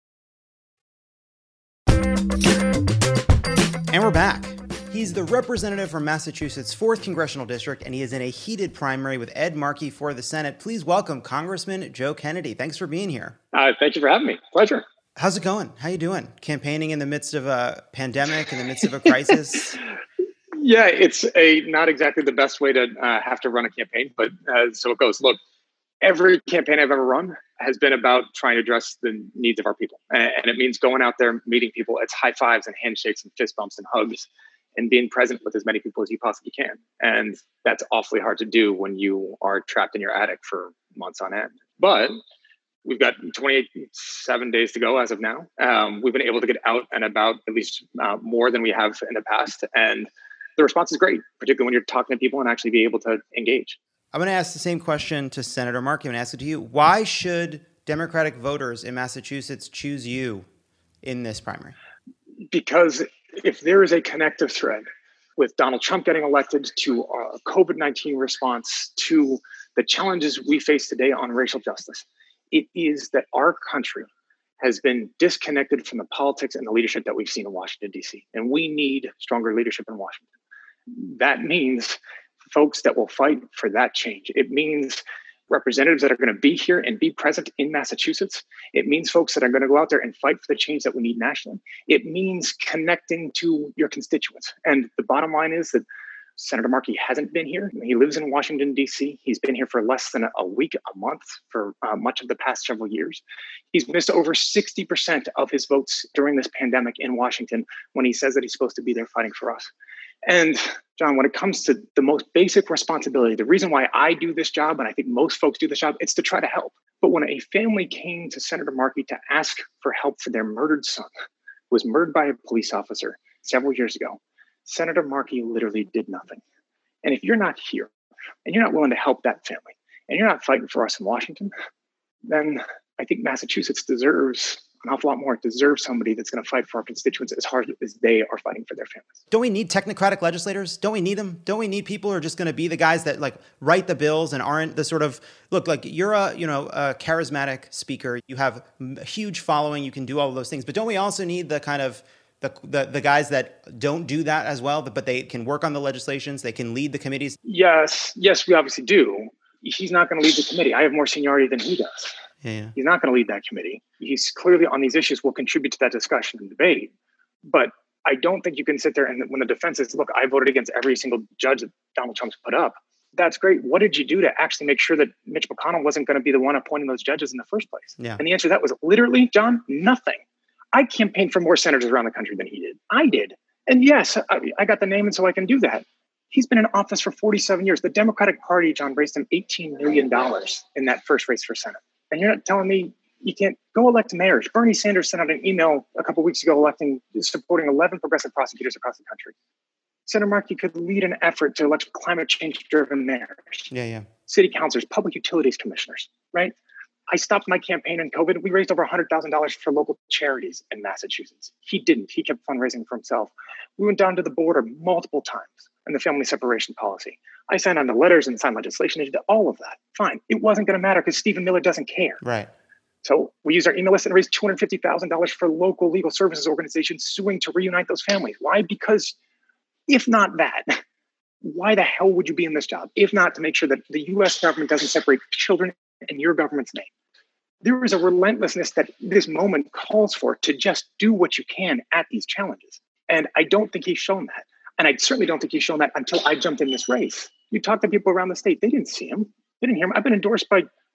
And we're back. He's the representative from Massachusetts' fourth Congressional District, and he is in a heated primary with Ed Markey for the Senate. Please welcome Congressman Joe Kennedy. Thanks for being here. Uh, thank you for having me. Pleasure. How's it going? How you doing? Campaigning in the midst of a pandemic, in the midst of a crisis? Yeah, it's a not exactly the best way to uh, have to run a campaign, but uh, so it goes. Look, every campaign I've ever run has been about trying to address the needs of our people. And it means going out there, meeting people. It's high fives and handshakes and fist bumps and hugs and being present with as many people as you possibly can. And that's awfully hard to do when you are trapped in your attic for months on end. But we've got twenty-seven days to go as of now. Um, we've been able to get out and about at least uh, more than we have in the past. And the response is great, particularly when you're talking to people and actually be able to engage. I'm going to ask the same question to Senator Markey. I'm going to ask it to you. Why should Democratic voters in Massachusetts choose you in this primary? Because if there is a connective thread with Donald Trump getting elected to our COVID nineteen response to the challenges we face today on racial justice, it is that our country has been disconnected from the politics and the leadership that we've seen in Washington, D C. And we need stronger leadership in Washington. That means folks that will fight for that change. It means representatives that are going to be here and be present in Massachusetts. It means folks that are going to go out there and fight for the change that we need nationally. It means connecting to your constituents. And the bottom line is that Senator Markey hasn't been here. He lives in Washington, D C. He's been here for less than a week, a month for uh, much of the past several years. He's missed over sixty percent of his votes during this pandemic in Washington when he says that he's supposed to be there fighting for us. And John, when it comes to the most basic responsibility, the reason why I do this job, and I think most folks do this job, it's to try to help. But when a family came to Senator Markey to ask for help for their murdered son, who was murdered by a police officer several years ago, Senator Markey literally did nothing. And if you're not here and you're not willing to help that family and you're not fighting for us in Washington, then I think Massachusetts deserves an awful lot more. It deserves somebody that's going to fight for our constituents as hard as they are fighting for their families. Don't we need technocratic legislators? Don't we need them? Don't we need people who are just going to be the guys that like write the bills and aren't the sort of, look, like you're a, you know, a charismatic speaker. You have a huge following. You can do all of those things. But don't we also need the kind of the, the, the guys that don't do that as well, but they can work on the legislations. They can lead the committees. Yes. Yes, we obviously do. He's not going to lead the committee. I have more seniority than he does. Yeah, yeah. He's not going to lead that committee. He's clearly on these issues will contribute to that discussion and debate. But I don't think you can sit there and when the defense is, look, I voted against every single judge that Donald Trump's put up. That's great. What did you do to actually make sure that Mitch McConnell wasn't going to be the one appointing those judges in the first place? Yeah. And the answer to that was literally, John, nothing. I campaigned for more senators around the country than he did. I did. And yes, I, I got the name and so I can do that. He's been in office for forty-seven years. The Democratic Party, John, raised him eighteen million dollars in that first race for Senate. And you're not telling me you can't go elect mayors. Bernie Sanders sent out an email a couple of weeks ago electing, supporting eleven progressive prosecutors across the country. Senator Markey could lead an effort to elect climate change-driven mayors, Yeah, yeah. city councilors, public utilities commissioners, right? I stopped my campaign in COVID. We raised over one hundred thousand dollars for local charities in Massachusetts. He didn't. He kept fundraising for himself. We went down to the border multiple times in the family separation policy. I signed on to letters and signed legislation. He did all of that. Fine. It wasn't going to matter because Stephen Miller doesn't care. Right. So we used our email list and raised two hundred fifty thousand dollars for local legal services organizations suing to reunite those families. Why? Because if not that, why the hell would you be in this job? If not to make sure that the U S government doesn't separate children in your government's name. There is a relentlessness that this moment calls for to just do what you can at these challenges. And I don't think he's shown that. And I certainly don't think he's shown that until I jumped in this race. You talk to people around the state, they didn't see him. They didn't hear him. I've been endorsed by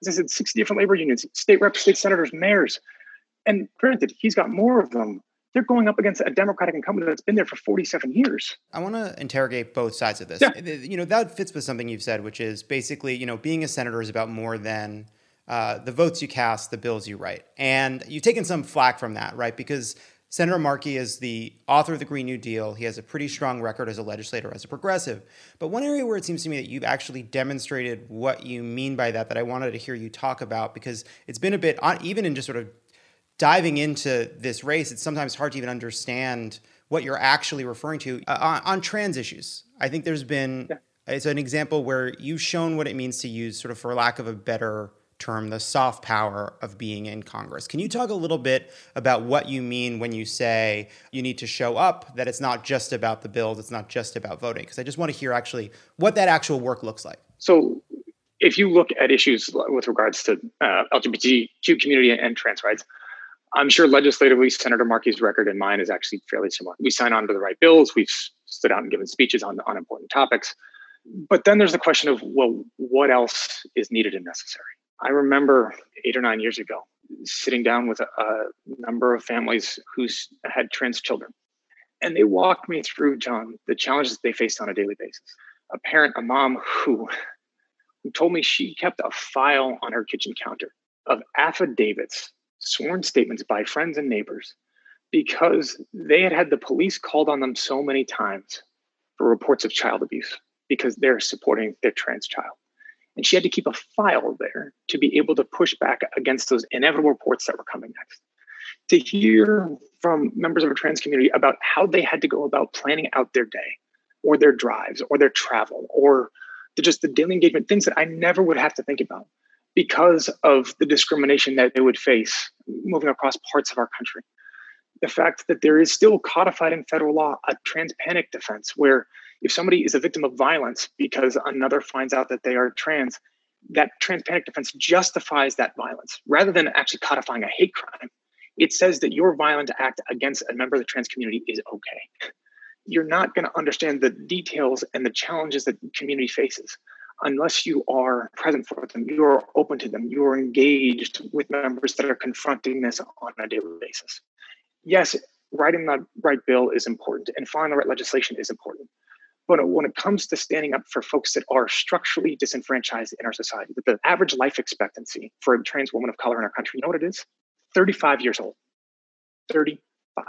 As I said, sixty different labor unions, state reps, state senators, mayors. And granted, he's got more of them. They're going up against a Democratic incumbent that's been there for forty-seven years. I want to interrogate both sides of this. Yeah. You know, that fits with something you've said, which is basically, you know, being a senator is about more than uh, the votes you cast, the bills you write. And you've taken some flack from that, right? Because Senator Markey is the author of the Green New Deal. He has a pretty strong record as a legislator, as a progressive. But one area where it seems to me that you've actually demonstrated what you mean by that, that I wanted to hear you talk about, because it's been a bit, even in just sort of diving into this race, it's sometimes hard to even understand what you're actually referring to uh, on, on trans issues. I think there's been, yeah. It's an example where you've shown what it means to use, sort of for lack of a better term, the soft power of being in Congress. Can you talk a little bit about what you mean when you say you need to show up, that it's not just about the bills, it's not just about voting? Because I just want to hear actually what that actual work looks like. So if you look at issues with regards to uh, L G B T Q community and trans rights, I'm sure legislatively, Senator Markey's record and mine is actually fairly similar. We sign on to the right bills. We've stood out and given speeches on, on important topics. But then there's the question of, well, what else is needed and necessary? I remember eight or nine years ago, sitting down with a, a number of families who had trans children. And they walked me through, John, the challenges they faced on a daily basis. A parent, a mom who, who told me she kept a file on her kitchen counter of affidavits, sworn statements by friends and neighbors, because they had had the police called on them so many times for reports of child abuse because they're supporting their trans child. And she had to keep a file there to be able to push back against those inevitable reports that were coming next. To hear from members of a trans community about how they had to go about planning out their day or their drives or their travel or the, just the daily engagement, things that I never would have to think about because of the discrimination that they would face moving across parts of our country. The fact that there is still codified in federal law a trans panic defense, where if somebody is a victim of violence because another finds out that they are trans, that trans panic defense justifies that violence rather than actually codifying a hate crime. It says that your violent act against a member of the trans community is okay. You're not going to understand the details and the challenges that the community faces unless you are present for them, you're open to them, you're engaged with members that are confronting this on a daily basis. Yes, writing the right bill is important and filing the right legislation is important. But when it comes to standing up for folks that are structurally disenfranchised in our society, that the average life expectancy for a trans woman of color in our country, you know what it is? thirty-five years old. thirty-five.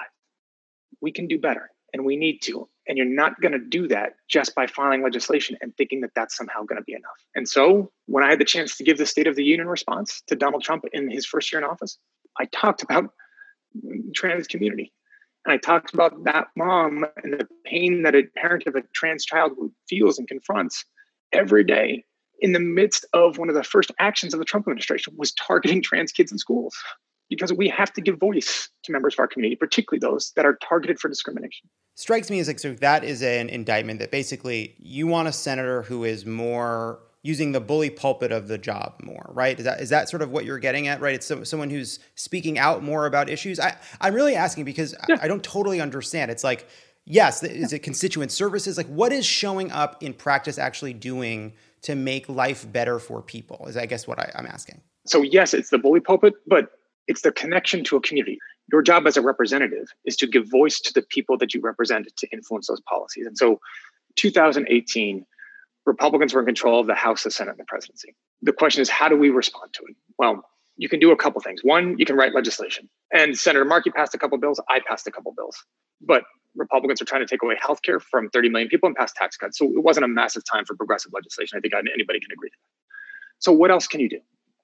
We can do better and we need to. And you're not going to do that just by filing legislation and thinking that that's somehow going to be enough. And so when I had the chance to give the State of the Union response to Donald Trump in his first year in office, I talked about trans community. And I talked about that mom and the pain that a parent of a trans child feels and confronts every day in the midst of one of the first actions of the Trump administration was targeting trans kids in schools. Because we have to give voice to members of our community, particularly those that are targeted for discrimination. Strikes me as like, so that is an indictment that basically you want a senator who is more using the bully pulpit of the job more, right? Is that is that sort of what you're getting at, right? It's so, someone who's speaking out more about issues. I, I'm really asking because yeah. I, I don't totally understand. It's like, yes, is it constituent services? Like what is showing up in practice actually doing to make life better for people is I guess what I, I'm asking. So yes, it's the bully pulpit, but it's the connection to a community. Your job as a representative is to give voice to the people that you represent to influence those policies. And so two thousand eighteen, Republicans were in control of the House, the Senate, and the presidency. The question is, how do we respond to it? Well, you can do a couple things. One, you can write legislation. And Senator Markey passed a couple bills. I passed a couple bills. But Republicans are trying to take away healthcare from thirty million people and pass tax cuts. So it wasn't a massive time for progressive legislation. I think anybody can agree to that. So what else can you do?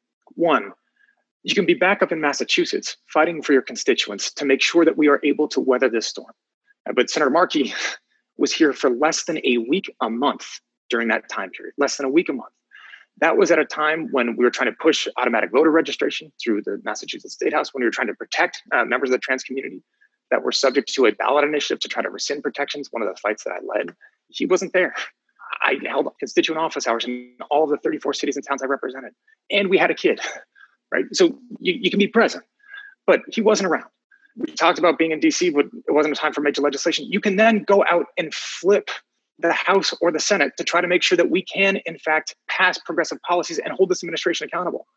One, you can be back up in Massachusetts fighting for your constituents to make sure that we are able to weather this storm. But Senator Markey was here for less than a week a month during that time period, less than a week a month. That was at a time when we were trying to push automatic voter registration through the Massachusetts State House, when we were trying to protect uh, members of the trans community that were subject to a ballot initiative to try to rescind protections, one of the fights that I led. He wasn't there. I held constituent office hours in all of the thirty-four cities and towns I represented. And we had a kid. Right. So you, you can be present, but he wasn't around. We talked about being in D C, but it wasn't a time for major legislation. You can then go out and flip the House or the Senate to try to make sure that we can, in fact, pass progressive policies and hold this administration accountable.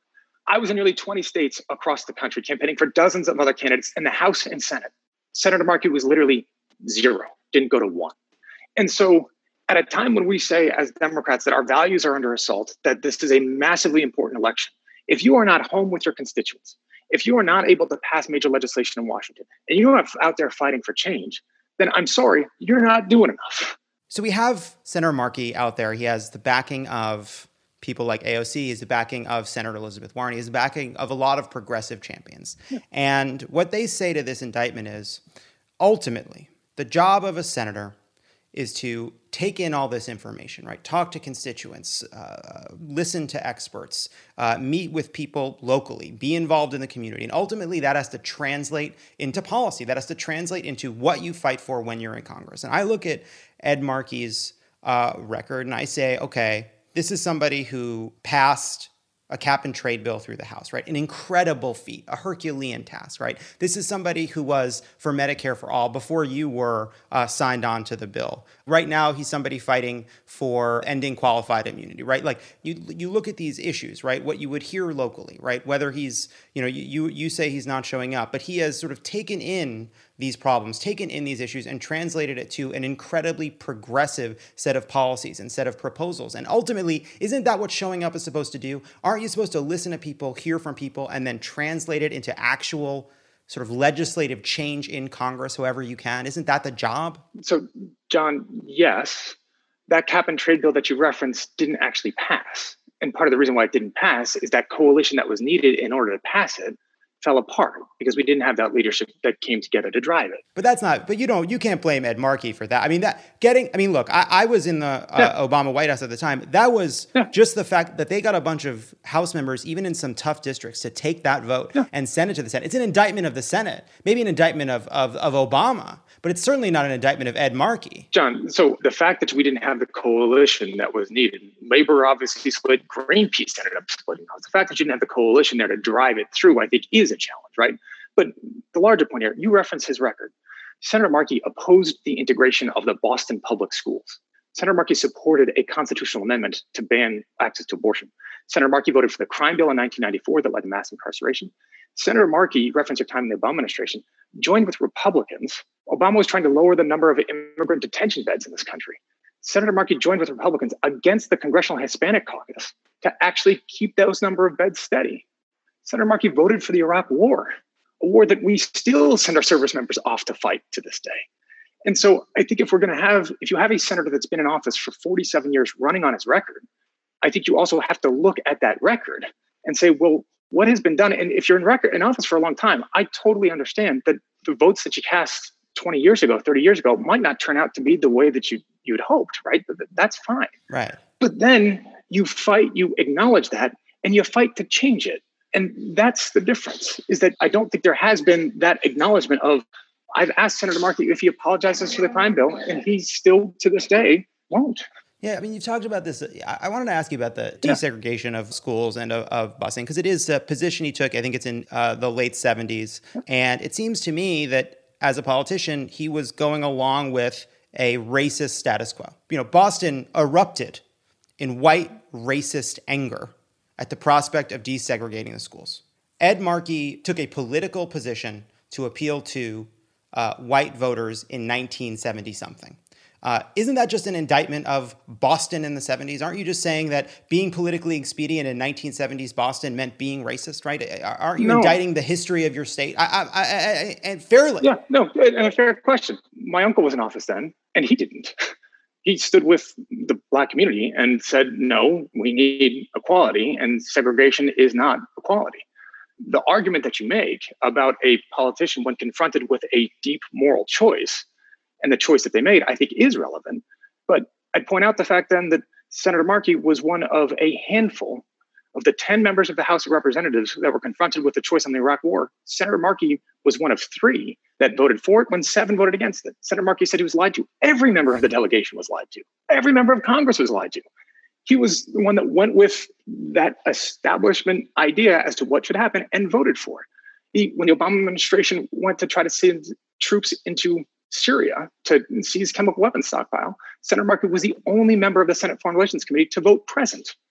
I was in nearly twenty states across the country campaigning for dozens of other candidates in the House and Senate. Senator Markey was literally zero, didn't go to one. And so at a time when we say as Democrats that our values are under assault, that this is a massively important election, if you are not home with your constituents, if you are not able to pass major legislation in Washington, and you're not out there fighting for change, then I'm sorry, you're not doing enough. So we have Senator Markey out there. He has the backing of people like A O C. He has the backing of Senator Elizabeth Warren. He has the backing of a lot of progressive champions. Yeah. And what they say to this indictment is, ultimately, the job of a senator is to take in all this information, right? Talk to constituents, uh, listen to experts, uh, meet with people locally, be involved in the community. And ultimately, that has to translate into policy. That has to translate into what you fight for when you're in Congress. And I look at Ed Markey's uh, record and I say, okay, this is somebody who passed a cap and trade bill through the House, right? An incredible feat, a Herculean task, right? This is somebody who was for Medicare for all before you were uh, signed on to the bill. Right now, he's somebody fighting for ending qualified immunity, right? Like you, you look at these issues, right? What you would hear locally, right? Whether he's, you know, you, you, you say he's not showing up, but he has sort of taken in these problems, taken in these issues and translated it to an incredibly progressive set of policies and set of proposals. And ultimately, isn't that what showing up is supposed to do? Aren't you supposed to listen to people, hear from people, and then translate it into actual sort of legislative change in Congress, however you can? Isn't that the job? So, John, yes, that cap and trade bill that you referenced didn't actually pass. And part of the reason why it didn't pass is that coalition that was needed in order to pass it fell apart because we didn't have that leadership that came together to drive it. But that's not, but you don't, you can't blame Ed Markey for that. I mean, that getting, I mean, look, I, I was in the uh, yeah. Obama White House at the time. That was yeah. just the fact that they got a bunch of House members, even in some tough districts, to take that vote yeah. and send it to the Senate. It's an indictment of the Senate, maybe an indictment of, of, of Obama, but it's certainly not an indictment of Ed Markey. John, so the fact that we didn't have the coalition that was needed, Labor obviously split, Greenpeace ended up splitting. The fact that you didn't have the coalition there to drive it through, I think, is a challenge, right? But the larger point here, you reference his record. Senator Markey opposed the integration of the Boston public schools. Senator Markey supported a constitutional amendment to ban access to abortion. Senator Markey voted for the crime bill in nineteen ninety-four that led to mass incarceration. Senator Markey, referenced your time in the Obama administration, joined with Republicans. Obama was trying to lower the number of immigrant detention beds in this country. Senator Markey joined with Republicans against the Congressional Hispanic Caucus to actually keep those number of beds steady. Senator Markey voted for the Iraq War, a war that we still send our service members off to fight to this day. And so I think if we're going to have, if you have a senator that's been in office for forty-seven years running on his record, I think you also have to look at that record and say, well, what has been done? And if you're in record in office for a long time, I totally understand that the votes that you cast twenty years ago, thirty years ago, might not turn out to be the way that you, you'd hoped, right? But that's fine. Right. But then you fight, you acknowledge that, and you fight to change it. And that's the difference, is that I don't think there has been that acknowledgement of, I've asked Senator Markey if he apologizes for the crime bill, and he still, to this day, won't. Yeah, I mean, you've talked about this. I wanted to ask you about the desegregation yeah. of schools and of, of busing, because it is a position he took. I think it's in uh, the late seventies. And it seems to me that as a politician, he was going along with a racist status quo. You know, Boston erupted in white racist anger at the prospect of desegregating the schools. Ed Markey took a political position to appeal to uh, white voters in nineteen seventy something. Uh, isn't that just an indictment of Boston in the seventies? Aren't you just saying that being politically expedient in nineteen seventies Boston meant being racist, right? Aren't you no. indicting the history of your state? I, I, I, I, and fairly. Yeah, no, and a fair question. My uncle was in office then, and he didn't. He stood with the Black community and said, no, we need equality, and segregation is not equality. The argument that you make about a politician when confronted with a deep moral choice, and the choice that they made, I think, is relevant. But I'd point out the fact then that Senator Markey was one of a handful of the ten members of the House of Representatives that were confronted with the choice on the Iraq War. Senator Markey was one of three that voted for it when seven voted against it. Senator Markey said he was lied to. Every member of the delegation was lied to. Every member of Congress was lied to. He was the one that went with that establishment idea as to what should happen and voted for it. He, when the Obama administration went to try to send troops into Syria to seize chemical weapons stockpile, Senator Markey was the only member of the Senate Foreign Relations Committee to vote present.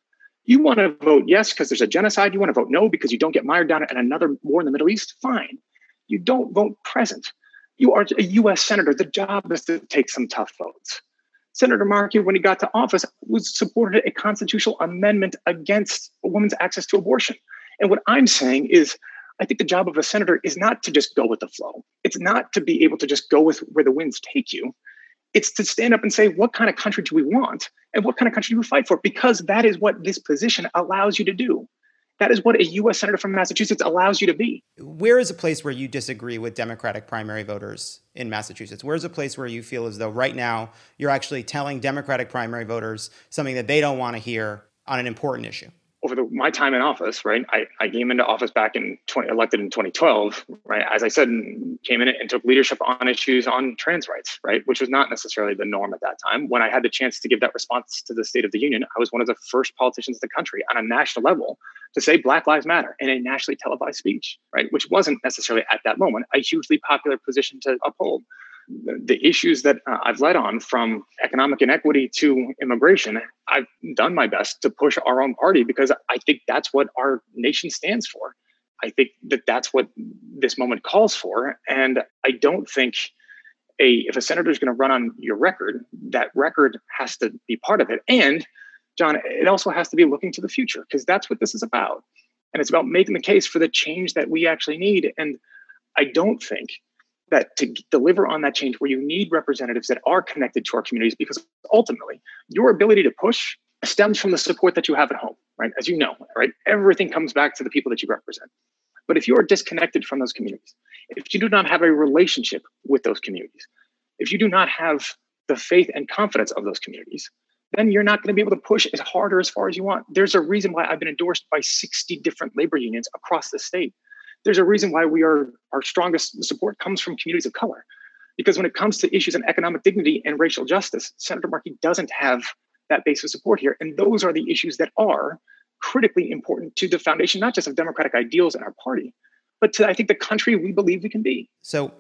You want to vote yes because there's a genocide. You want to vote no because you don't get mired down in another war in the Middle East. Fine. You don't vote present. You are a U S senator. The job is to take some tough votes. Senator Markey, when he got to office, was supported a constitutional amendment against a woman's access to abortion. And what I'm saying is, I think the job of a senator is not to just go with the flow. It's not to be able to just go with where the winds take you. It's to stand up and say, what kind of country do we want? And what kind of country do we fight for? Because that is what this position allows you to do. That is what a U S senator from Massachusetts allows you to be. Where is a place where you disagree with Democratic primary voters in Massachusetts? Where's a place where you feel as though right now you're actually telling Democratic primary voters something that they don't want to hear on an important issue? Over the, my time in office, right, I, I came into office back in twenty, elected in twenty twelve, right, as I said, came in and took leadership on issues on trans rights, right, which was not necessarily the norm at that time. When I had the chance to give that response to the State of the Union, I was one of the first politicians in the country on a national level to say Black Lives Matter in a nationally televised speech, right, which wasn't necessarily at that moment a hugely popular position to uphold. The issues that uh, I've led on, from economic inequity to immigration, I've done my best to push our own party because I think that's what our nation stands for. I think that that's what this moment calls for. And I don't think a if a senator is going to run on your record, that record has to be part of it. And John, it also has to be looking to the future, because that's what this is about. And it's about making the case for the change that we actually need. And I don't think that to deliver on that change, where you need representatives that are connected to our communities, because ultimately your ability to push stems from the support that you have at home, right? As you know, right? Everything comes back to the people that you represent. But if you are disconnected from those communities, if you do not have a relationship with those communities, if you do not have the faith and confidence of those communities, then you're not going to be able to push as hard or as far as you want. There's a reason why I've been endorsed by sixty different labor unions across the state. There's a reason why we are our strongest support comes from communities of color. Because when it comes to issues in economic dignity and racial justice, Senator Markey doesn't have that base of support here. And those are the issues that are critically important to the foundation, not just of democratic ideals in our party, but to, I think, the country we believe we can be. So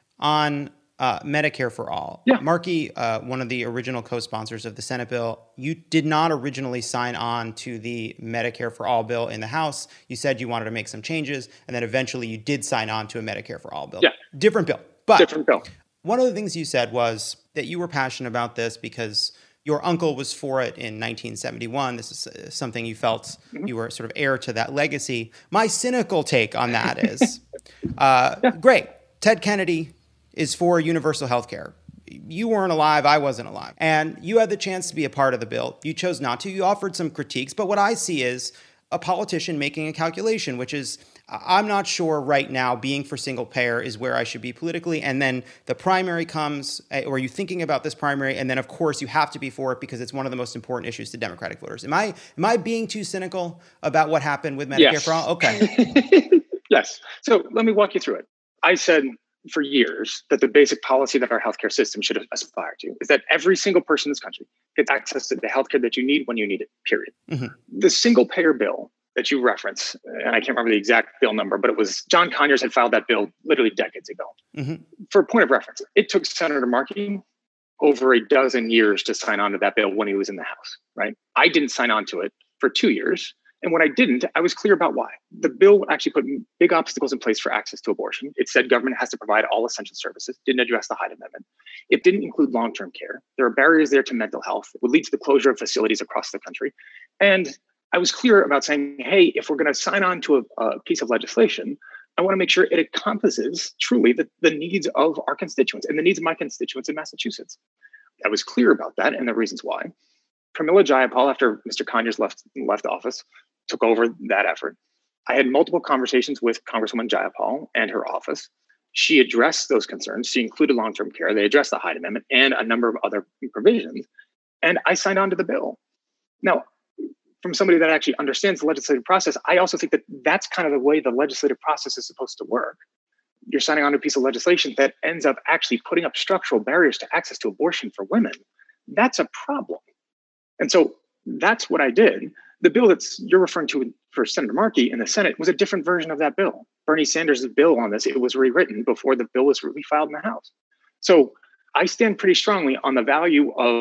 on uh, Medicare for All, yeah. Markey, uh, one of the original co-sponsors of the Senate bill, you did not originally sign on to the Medicare for All bill in the House. You said you wanted to make some changes, and then eventually you did sign on to a Medicare for All bill. Yeah. Different bill. But Different bill. One of the things you said was that you were passionate about this because your uncle was for it in nineteen seventy-one. This is something you felt mm-hmm. you were sort of heir to that legacy. My cynical take on that is, uh, yeah. great, Ted Kennedy is for universal health care. You weren't alive, I wasn't alive. And you had the chance to be a part of the bill. You chose not to. You offered some critiques. But what I see is a politician making a calculation, which is, I'm not sure right now being for single payer is where I should be politically. And then the primary comes, or are you thinking about this primary? And then, of course, you have to be for it because it's one of the most important issues to Democratic voters. Am I am I being too cynical about what happened with Medicare yes. for All? Okay. Yes. So let me walk you through it. I said for years that the basic policy that our healthcare system should aspire to is that every single person in this country gets access to the healthcare that you need when you need it, period. Mm-hmm. The single payer bill that you reference, and I can't remember the exact bill number, but it was John Conyers had filed that bill literally decades ago. Mm-hmm. For a point of reference, it took Senator Markey over a dozen years to sign on to that bill when he was in the House, right? I didn't sign on to it for two years. And when I didn't, I was clear about why. The bill actually put big obstacles in place for access to abortion. It said government has to provide all essential services, didn't address the Hyde Amendment. It didn't include long-term care. There are barriers there to mental health. It would lead to the closure of facilities across the country. And I was clear about saying, hey, if we're going to sign on to a, a piece of legislation, I want to make sure it encompasses truly the, the needs of our constituents and the needs of my constituents in Massachusetts. I was clear about that and the reasons why. Pramila Jayapal, after Mister Conyers left, left office, took over that effort. I had multiple conversations with Congresswoman Jayapal and her office. She addressed those concerns. She included long-term care. They addressed the Hyde Amendment and a number of other provisions. And I signed on to the bill. Now, from somebody that actually understands the legislative process, I also think that that's kind of the way the legislative process is supposed to work. You're signing on to a piece of legislation that ends up actually putting up structural barriers to access to abortion for women. That's a problem. And so that's what I did. The bill that you're referring to for Senator Markey in the Senate was a different version of that bill. Bernie Sanders' bill on this, it was rewritten before the bill was really filed in the House. So I stand pretty strongly on the value of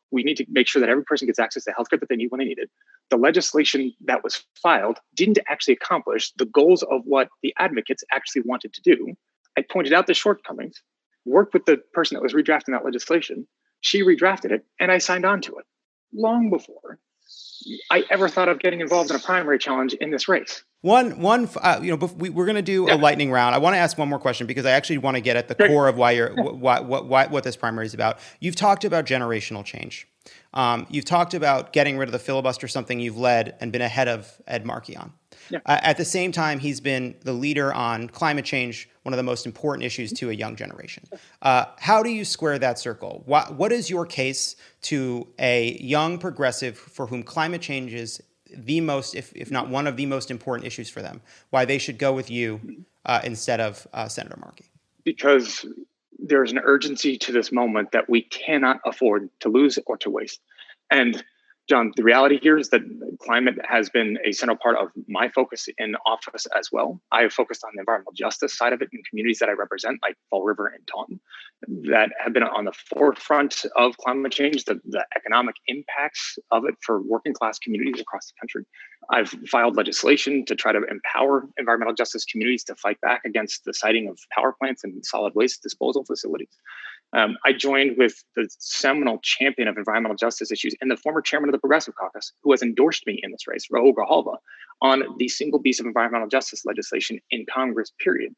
We need to make sure that every person gets access to healthcare that they need when they need it. The legislation that was filed didn't actually accomplish the goals of what the advocates actually wanted to do. I pointed out the shortcomings, worked with the person that was redrafting that legislation. She redrafted it, and I signed on to it long before I ever thought of getting involved in a primary challenge in this race. One, one, uh, you know, we, we're going to do Yeah. a lightning round. I want to ask one more question because I actually want to get at the Great. core of why you're, why, what, why, what this primary is about. You've talked about generational change. Um, you've talked about getting rid of the filibuster, something you've led and been ahead of Ed Markey on. Yeah. Uh, at the same time, he's been the leader on climate change, one of the most important issues to a young generation. Uh, how do you square that circle? What, what is your case to a young progressive for whom climate change is the most, if, if not one of the most important issues for them, why they should go with you uh, instead of uh, Senator Markey? Because there's an urgency to this moment that we cannot afford to lose or to waste. And John, the reality here is that climate has been a central part of my focus in office as well. I have focused on the environmental justice side of it in communities that I represent, like Fall River and Taunton, that have been on the forefront of climate change, the, the economic impacts of it for working class communities across the country. I've filed legislation to try to empower environmental justice communities to fight back against the siting of power plants and solid waste disposal facilities. Um, I joined with the seminal champion of environmental justice issues and the former chairman of the Progressive Caucus, who has endorsed me in this race, Rahul Grijalva, on the single piece of environmental justice legislation in Congress, period.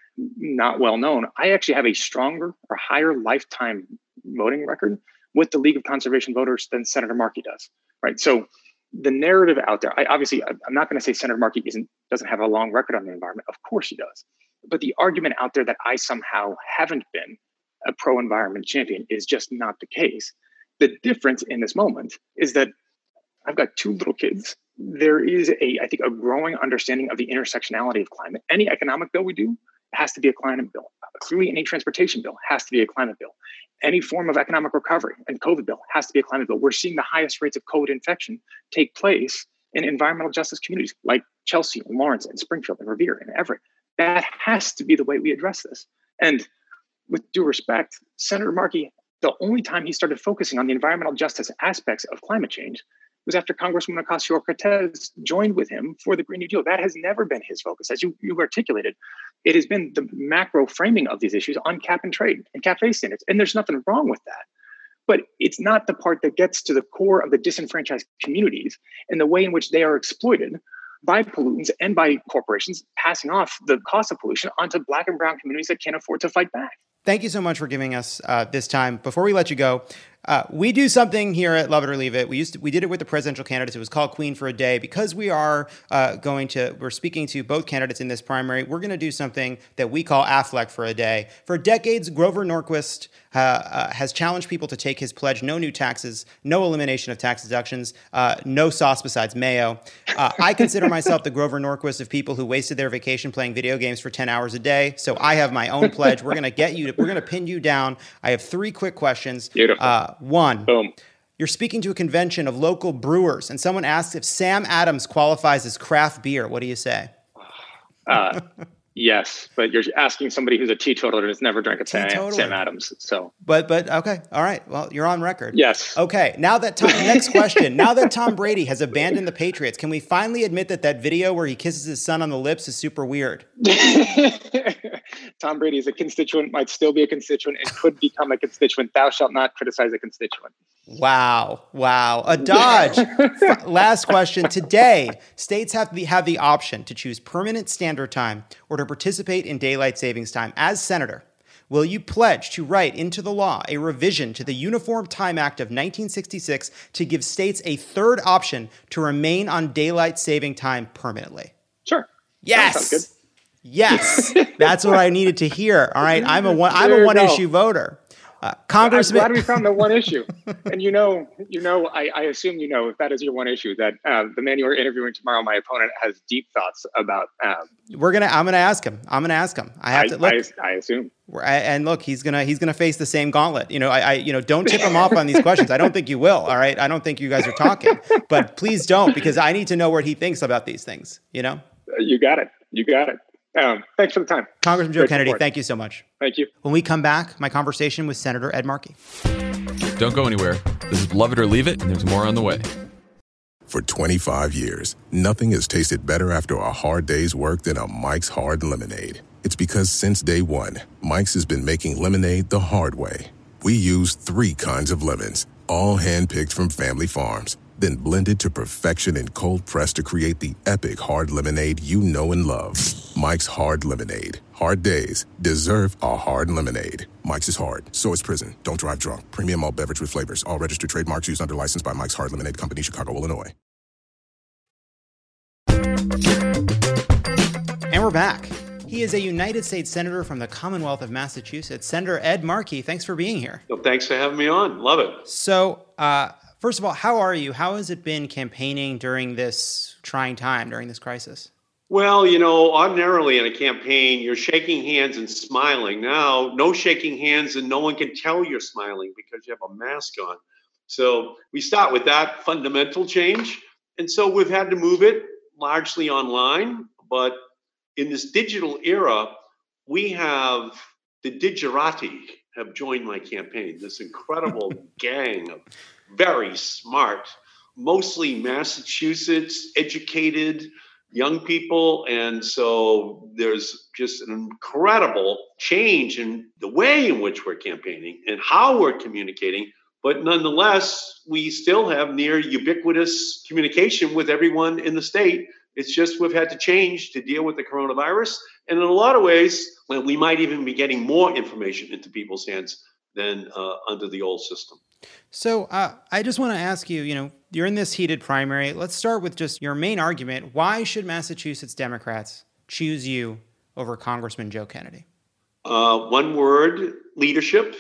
Not well known. I actually have a stronger or higher lifetime voting record with the League of Conservation Voters than Senator Markey does, right? So the narrative out there, I obviously, I'm not going to say Senator Markey isn't, doesn't have a long record on the environment. Of course he does. But the argument out there that I somehow haven't been a pro-environment champion is just not the case. The difference in this moment is that I've got two little kids. There is a, I think, a growing understanding of the intersectionality of climate. Any economic bill we do has to be a climate bill. Clearly, any transportation bill has to be a climate bill. Any form of economic recovery and COVID bill has to be a climate bill. We're seeing the highest rates of COVID infection take place in environmental justice communities like Chelsea and Lawrence and Springfield and Revere and Everett. That has to be the way we address this. And with due respect, Senator Markey, the only time he started focusing on the environmental justice aspects of climate change was after Congresswoman Ocasio-Cortez joined with him for the Green New Deal. That has never been his focus. As you, you articulated, it has been the macro framing of these issues on cap and trade and cafe standards. And there's nothing wrong with that. But it's not the part that gets to the core of the disenfranchised communities and the way in which they are exploited by pollutants and by corporations, passing off the cost of pollution onto Black and brown communities that can't afford to fight back. Thank you so much for giving us uh, this time. Before we let you go, uh, we do something here at Love It or Leave It. We used to, we did it with the presidential candidates. It was called Queen for a Day. Because we are uh, going to, we're speaking to both candidates in this primary, we're going to do something that we call Affleck for a Day. For decades, Grover Norquist uh, uh, has challenged people to take his pledge: no new taxes, no elimination of tax deductions, uh, no sauce besides mayo. Uh, I consider myself the Grover Norquist of people who wasted their vacation playing video games for ten hours a day. So I have my own pledge. We're going to get you to, we're going to pin you down. I have three quick questions. Beautiful. Uh, one, Boom. You're speaking to a convention of local brewers, and someone asks if Sam Adams qualifies as craft beer. What do you say? Uh, yes, but you're asking somebody who's a teetotaler and has never drank a Sam, Teetotaler. Sam Adams. So, But but okay, all right. Well, you're on record. yes. Okay. Now that Tom, next question. Now that Tom Brady has abandoned the Patriots, can we finally admit that that video where he kisses his son on the lips is super weird? Tom Brady is a constituent, might still be a constituent, and could become a constituent. Thou shalt not criticize a constituent. Wow. Wow. A dodge. Last question. Today, states have the, have the option to choose permanent standard time or to participate in daylight savings time. As senator, will you pledge to write into the law a revision to the Uniform Time Act of nineteen sixty-six to give states a third option to remain on daylight saving time permanently? Sure. Yes. Sounds good. Yes. That's what I needed to hear. All right. I'm a one, I'm There a you one go. issue voter. Uh, I'm Congressman. glad we found the one issue. And you know, you know, I, I assume you know, if that is your one issue, that uh, the man you are interviewing tomorrow, my opponent, has deep thoughts about. Um, We're gonna. I'm gonna ask him. I'm gonna ask him. I have I, to look. I, I assume. I, and look, he's gonna he's gonna face the same gauntlet. You know, I, I you know don't tip him off on these questions. I don't think you will. All right, I don't think you guys are talking, but please don't, because I need to know what he thinks about these things. You know, You got it. You got it. Um, thanks for the time. Congressman Joe Great Kennedy, support. thank you so much. Thank you. When we come back, my conversation with Senator Ed Markey. Don't go anywhere. This is Love It or Leave It, and there's more on the way. For twenty-five years, nothing has tasted better after a hard day's work than a Mike's Hard Lemonade. It's because since day one, Mike's has been making lemonade the hard way. We use three kinds of lemons, all hand-picked from family farms, then blended to perfection and cold-pressed to create the epic hard lemonade you know and love. Mike's Hard Lemonade. Hard days deserve a hard lemonade. Mike's is hard, so is prison. Don't drive drunk. Premium malt beverage with flavors. All registered trademarks used under license by Mike's Hard Lemonade Company, Chicago, Illinois. And we're back. He is a United States Senator from the Commonwealth of Massachusetts. Senator Ed Markey, thanks for being here. Well, thanks for having me on. Love it. So, uh, first of all, how are you? How has it been campaigning during this trying time, during this crisis? Well, you know, ordinarily in a campaign, you're shaking hands and smiling. Now, no shaking hands and no one can tell you're smiling because you have a mask on. So we start with that fundamental change. And so we've had to move it largely online. But in this digital era, we have the Digerati have joined my campaign, this incredible gang of very smart, mostly Massachusetts educated young people. And so there's just an incredible change in the way in which we're campaigning and how we're communicating. But nonetheless, we still have near ubiquitous communication with everyone in the state. It's just we've had to change to deal with the coronavirus. And in a lot of ways, well, we might even be getting more information into people's hands than uh, under the old system. So uh, I just want to ask you, you know, you're in this heated primary. Let's start with just your main argument. Why should Massachusetts Democrats choose you over Congressman Joe Kennedy? Uh, one word, leadership.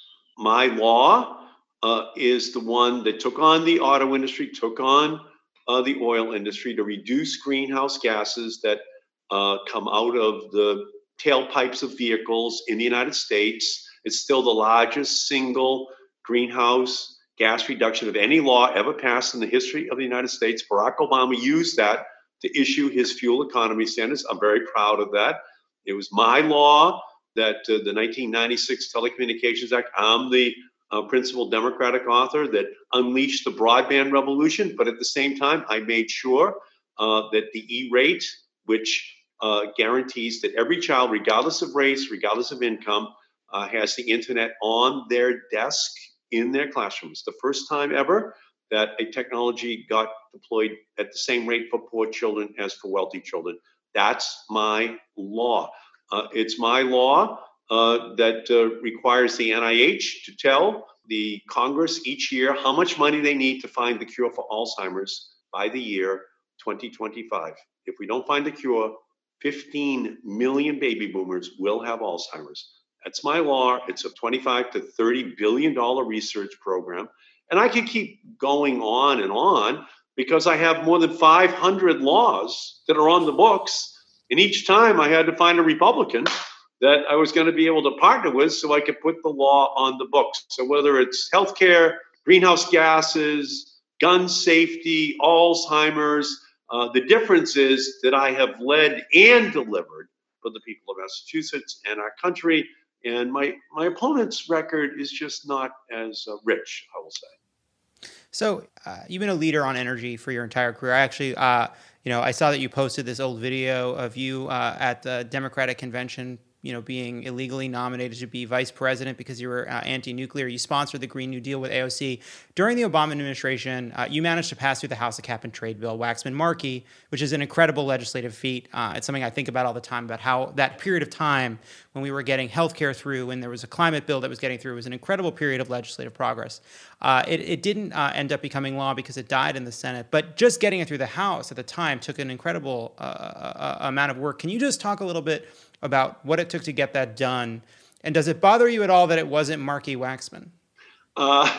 My law uh, is the one that took on the auto industry, took on uh, the oil industry to reduce greenhouse gases that uh, come out of the tailpipes of vehicles in the United States. It's still the largest single greenhouse gas reduction of any law ever passed in the history of the United States. Barack Obama used that to issue his fuel economy standards. I'm very proud of that. It was my law that uh, the nineteen ninety-six Telecommunications Act, I'm the uh, principal Democratic author that unleashed the broadband revolution. But at the same time, I made sure uh, that the E-rate, which uh, guarantees that every child, regardless of race, regardless of income, uh, has the internet on their desk in their classrooms. The first time ever that a technology got deployed at the same rate for poor children as for wealthy children. That's my law. Uh, it's my law uh, that uh, requires the N I H to tell the Congress each year how much money they need to find the cure for Alzheimer's by the year twenty twenty-five. If we don't find the cure, fifteen million baby boomers will have Alzheimer's. That's my law. It's a twenty-five to thirty billion dollars research program. And I could keep going on and on because I have more than five hundred laws that are on the books. And each time I had to find a Republican that I was going to be able to partner with so I could put the law on the books. So whether it's healthcare, greenhouse gases, gun safety, Alzheimer's, uh, the difference is that I have led and delivered for the people of Massachusetts and our country. And my, my opponent's record is just not as uh, rich, I will say. So uh, you've been a leader on energy for your entire career. I actually, uh, you know, I saw that you posted this old video of you uh, at the Democratic convention, you know, being illegally nominated to be vice president because you were uh, anti-nuclear. You sponsored the Green New Deal with A O C. During the Obama administration, uh, you managed to pass through the House a cap and trade bill, Waxman-Markey, which is an incredible legislative feat. Uh, it's something I think about all the time, about how that period of time when we were getting healthcare through and there was a climate bill that was getting through was an incredible period of legislative progress. Uh, it, it didn't uh, end up becoming law because it died in the Senate, but just getting it through the House at the time took an incredible uh, uh, amount of work. Can you just talk a little bit about what it took to get that done? And does it bother you at all that it wasn't Markey Waxman? Uh,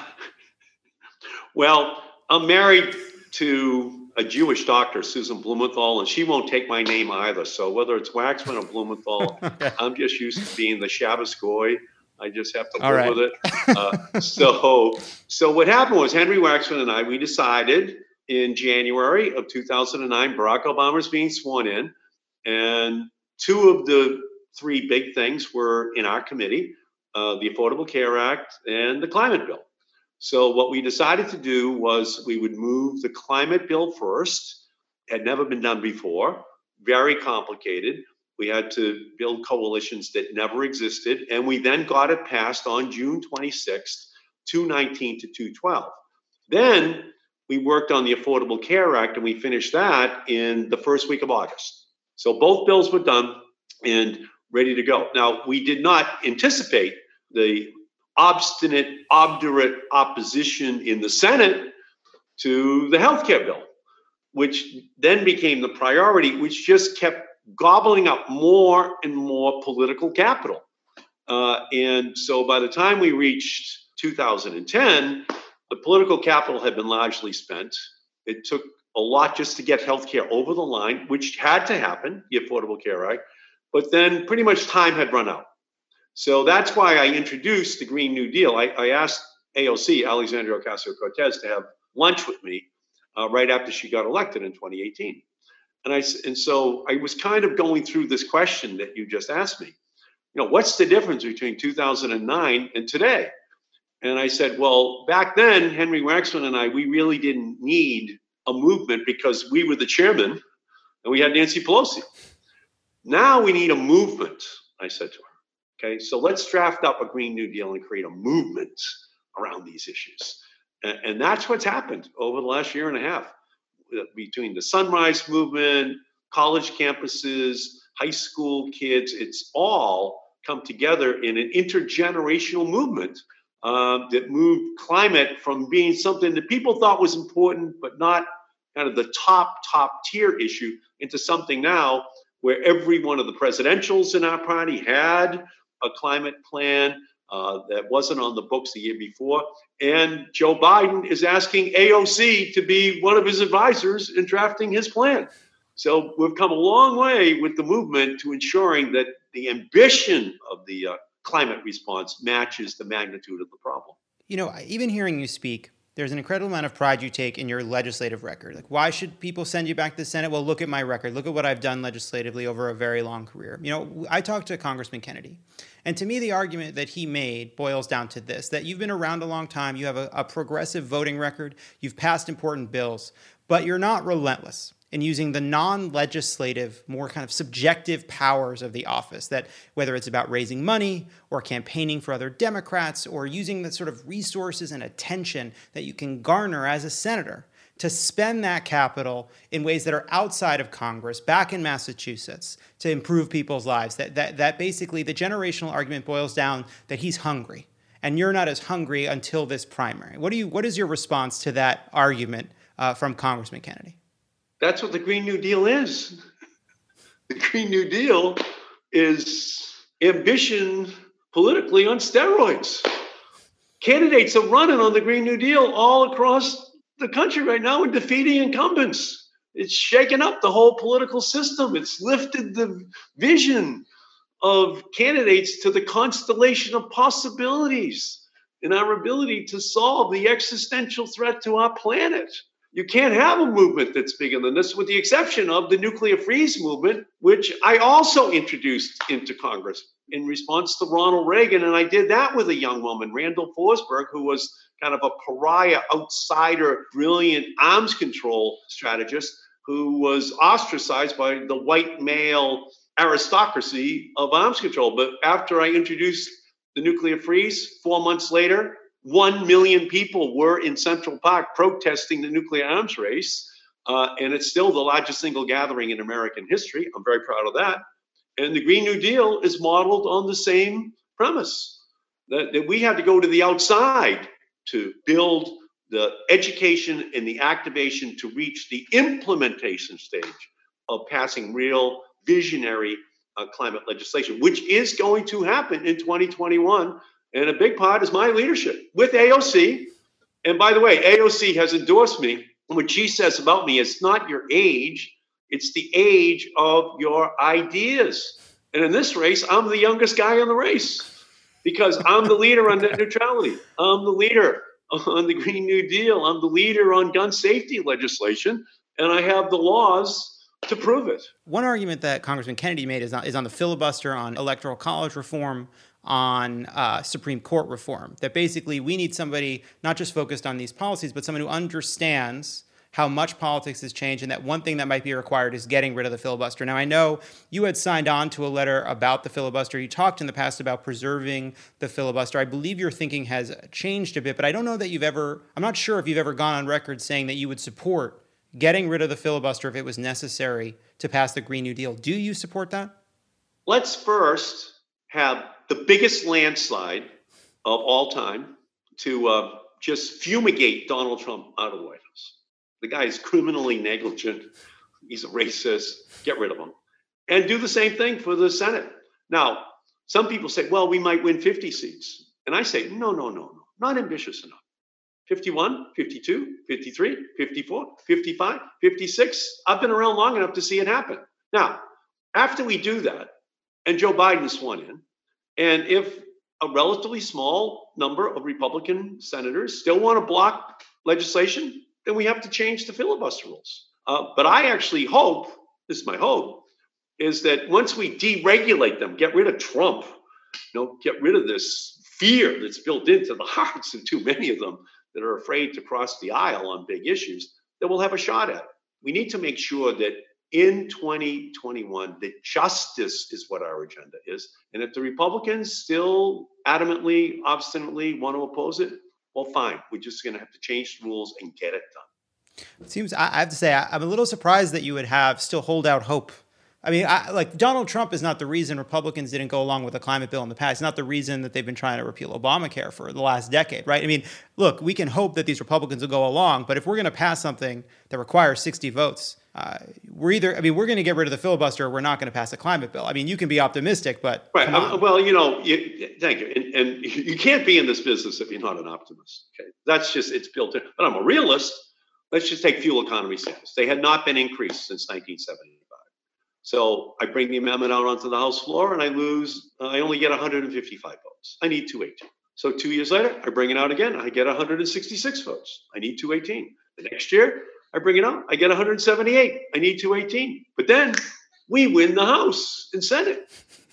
well, I'm married to a Jewish doctor, Susan Blumenthal, and she won't take my name either. So whether it's Waxman or Blumenthal, okay. I'm just used to being the Shabbos Goy. I just have to all live right. with it. Uh, so, so what happened was Henry Waxman and I, we decided in January of two thousand nine, Barack Obama was being sworn in, and two of the three big things were in our committee, uh, the Affordable Care Act and the climate bill. So what we decided to do was we would move the climate bill first. Had never been done before, very complicated. We had to build coalitions that never existed. And we then got it passed on June twenty-sixth, two nineteen to two twelve. Then we worked on the Affordable Care Act and we finished that in the first week of August. So both bills were done and ready to go. Now, we did not anticipate the obstinate, obdurate opposition in the Senate to the healthcare bill, which then became the priority, which just kept gobbling up more and more political capital. Uh, and so by the time we reached two thousand ten, the political capital had been largely spent. It took a lot just to get healthcare over the line, which had to happen, the Affordable Care Act, but then pretty much time had run out. So that's why I introduced the Green New Deal. I, I asked A O C, Alexandria Ocasio-Cortez, to have lunch with me uh, right after she got elected in twenty eighteen. And I and so I was kind of going through this question that you just asked me. You know, what's the difference between two thousand nine and today? And I said, well, back then, Henry Waxman and I, we really didn't need a movement because we were the chairman and we had Nancy Pelosi. Now we need a movement, I said to her. Okay, so let's draft up a Green New Deal and create a movement around these issues. And, and that's what's happened over the last year and a half between the Sunrise Movement, college campuses, high school kids. It's all come together in an intergenerational movement um, that moved climate from being something that people thought was important, but not kind of the top, top tier issue, into something now where every one of the presidentials in our party had a climate plan uh, that wasn't on the books the year before. And Joe Biden is asking A O C to be one of his advisors in drafting his plan. So we've come a long way with the movement to ensuring that the ambition of the uh, climate response matches the magnitude of the problem. You know, even hearing you speak, there's an incredible amount of pride you take in your legislative record. Like, why should people send you back to the Senate? Well, look at my record. Look at what I've done legislatively over a very long career. You know, I talked to Congressman Kennedy, and to me, the argument that he made boils down to this, that you've been around a long time, you have a, a progressive voting record, you've passed important bills, but you're not relentless in using the non-legislative, more kind of subjective powers of the office, that whether it's about raising money or campaigning for other Democrats or using the sort of resources and attention that you can garner as a senator to spend that capital in ways that are outside of Congress, back in Massachusetts, to improve people's lives. That, that, that basically the generational argument boils down that he's hungry, and you're not as hungry until this primary. What do you? What is your response to that argument uh, from Congressman Kennedy? That's what the Green New Deal is. The Green New Deal is ambition politically on steroids. Candidates are running on the Green New Deal all across the country right now and defeating incumbents. It's shaken up the whole political system. It's lifted the vision of candidates to the constellation of possibilities in our ability to solve the existential threat to our planet. You can't have a movement that's bigger than this, with the exception of the nuclear freeze movement, which I also introduced into Congress in response to Ronald Reagan. And I did that with a young woman, Randall Forsberg, who was kind of a pariah, outsider, brilliant arms control strategist who was ostracized by the white male aristocracy of arms control. But after I introduced the nuclear freeze, four months later, One million people were in Central Park protesting the nuclear arms race, uh, and it's still the largest single gathering in American history. I'm very proud of that. And the Green New Deal is modeled on the same premise, that, that we had to go to the outside to build the education and the activation to reach the implementation stage of passing real visionary uh, climate legislation, which is going to happen in twenty twenty-one. And a big part is my leadership with A O C. And by the way, A O C has endorsed me. And what she says about me, it's not your age, it's the age of your ideas. And in this race, I'm the youngest guy in the race because I'm the leader on net neutrality. I'm the leader on the Green New Deal. I'm the leader on gun safety legislation. And I have the laws to prove it. One argument that Congressman Kennedy made is on, is on the filibuster, on electoral college reform, on uh, Supreme Court reform. That basically we need somebody not just focused on these policies, but someone who understands how much politics has changed, and that one thing that might be required is getting rid of the filibuster. Now, I know you had signed on to a letter about the filibuster. You talked in the past about preserving the filibuster. I believe your thinking has changed a bit, but I don't know that you've ever, I'm not sure if you've ever gone on record saying that you would support getting rid of the filibuster if it was necessary to pass the Green New Deal. Do you support that? Let's first have the biggest landslide of all time to uh, just fumigate Donald Trump out of the White House. The guy is criminally negligent. He's a racist. Get rid of him. And do the same thing for the Senate. Now, some people say, well, we might win fifty seats. And I say, no, no, no, no, not ambitious enough. fifty-one, fifty-two, fifty-three, fifty-four, fifty-five, fifty-six. I've been around long enough to see it happen. Now, after we do that, and Joe Biden is sworn in, and if a relatively small number of Republican senators still want to block legislation, then we have to change the filibuster rules. Uh, but I actually hope, this is my hope, is that once we deregulate them, get rid of Trump, you know, get rid of this fear that's built into the hearts of too many of them that are afraid to cross the aisle on big issues, that we'll have a shot at it. We need to make sure that in twenty twenty-one, that justice is what our agenda is. And if the Republicans still adamantly, obstinately want to oppose it, well, fine. We're just going to have to change the rules and get it done. It seems, I have to say, I'm a little surprised that you would have still hold out hope. I mean, I, like Donald Trump is not the reason Republicans didn't go along with a climate bill in the past. It's not the reason that they've been trying to repeal Obamacare for the last decade, right? I mean, look, we can hope that these Republicans will go along, but if we're going to pass something that requires sixty votes, uh, we're either, I mean, we're going to get rid of the filibuster or we're not going to pass a climate bill. I mean, you can be optimistic, but right. Um, well, you know, you, thank you. And, and you can't be in this business if you're not an optimist. Okay, that's just, it's built in. But I'm a realist. Let's just take fuel economy standards. They had not been increased since nineteen seventy-five. So I bring the amendment out onto the House floor and I lose, uh, I only get one hundred fifty-five votes. I need two eighteen. So two years later, I bring it out again. I get one hundred sixty-six votes. I need two eighteen. The next year, I bring it out. I get one hundred seventy-eight. I need two eighteen. But then we win the House and Senate.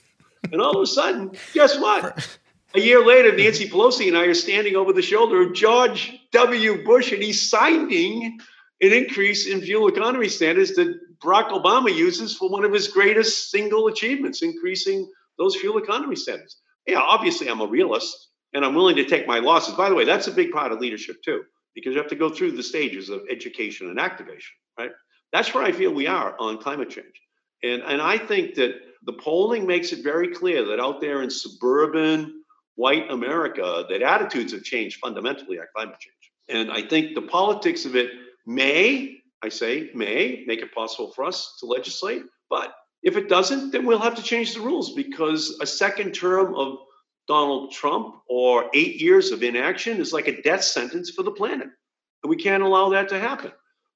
And all of a sudden, guess what? A year later, Nancy Pelosi and I are standing over the shoulder of George W. Bush, and he's signing an increase in fuel economy standards that Barack Obama uses for one of his greatest single achievements, increasing those fuel economy standards. Yeah, obviously, I'm a realist, and I'm willing to take my losses. By the way, that's a big part of leadership, too, because you have to go through the stages of education and activation, right? That's where I feel we are on climate change. And, and I think that the polling makes it very clear that out there in suburban white America, that attitudes have changed fundamentally on climate change. And I think the politics of it may, I say may, make it possible for us to legislate. But if it doesn't, then we'll have to change the rules, because a second term of Donald Trump or eight years of inaction is like a death sentence for the planet. And we can't allow that to happen.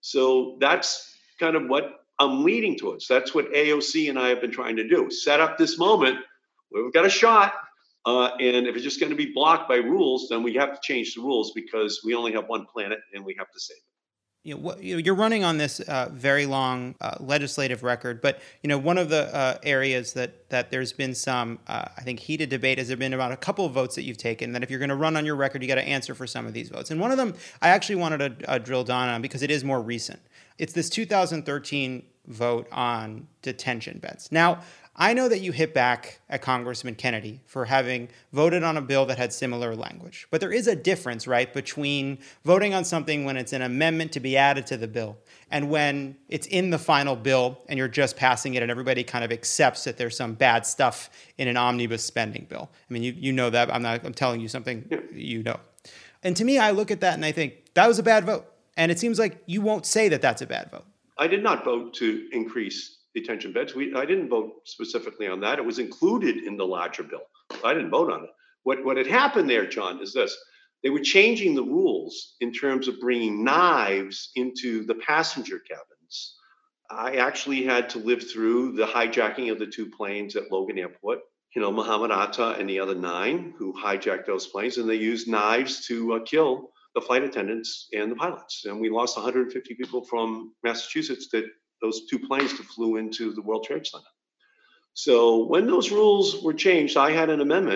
So that's kind of what I'm leading towards. That's what A O C and I have been trying to do. Set up this moment where we've got a shot. Uh, and if it's just going to be blocked by rules, then we have to change the rules, because we only have one planet and we have to save it. You know, what, you know, you're running on this uh, very long uh, legislative record, but you know, one of the uh, areas that that there's been some, uh, I think, heated debate has there been about a couple of votes that you've taken. That if you're going to run on your record, you got to answer for some of these votes. And one of them, I actually wanted to uh, drill down on because it is more recent. It's this two thousand thirteen vote on detention beds. Now, I know that you hit back at Congressman Kennedy for having voted on a bill that had similar language. But there is a difference, right, between voting on something when it's an amendment to be added to the bill and when it's in the final bill and you're just passing it and everybody kind of accepts that there's some bad stuff in an omnibus spending bill. I mean, you you know that. I'm not I'm telling you something you know. And to me, I look at that and I think that was a bad vote. And it seems like you won't say that that's a bad vote. I did not vote to increase detention beds. We, I didn't vote specifically on that. It was included in the larger bill. I didn't vote on it. What, what had happened there, John, is this. They were changing the rules in terms of bringing knives into the passenger cabins. I actually had to live through the hijacking of the two planes at Logan Airport. You know, Mohammed Atta and the other nine who hijacked those planes, and they used knives to uh, kill the flight attendants and the pilots. And we lost one hundred fifty people from Massachusetts that those two planes that flew into the World Trade Center. So when those rules were changed, I had an amendment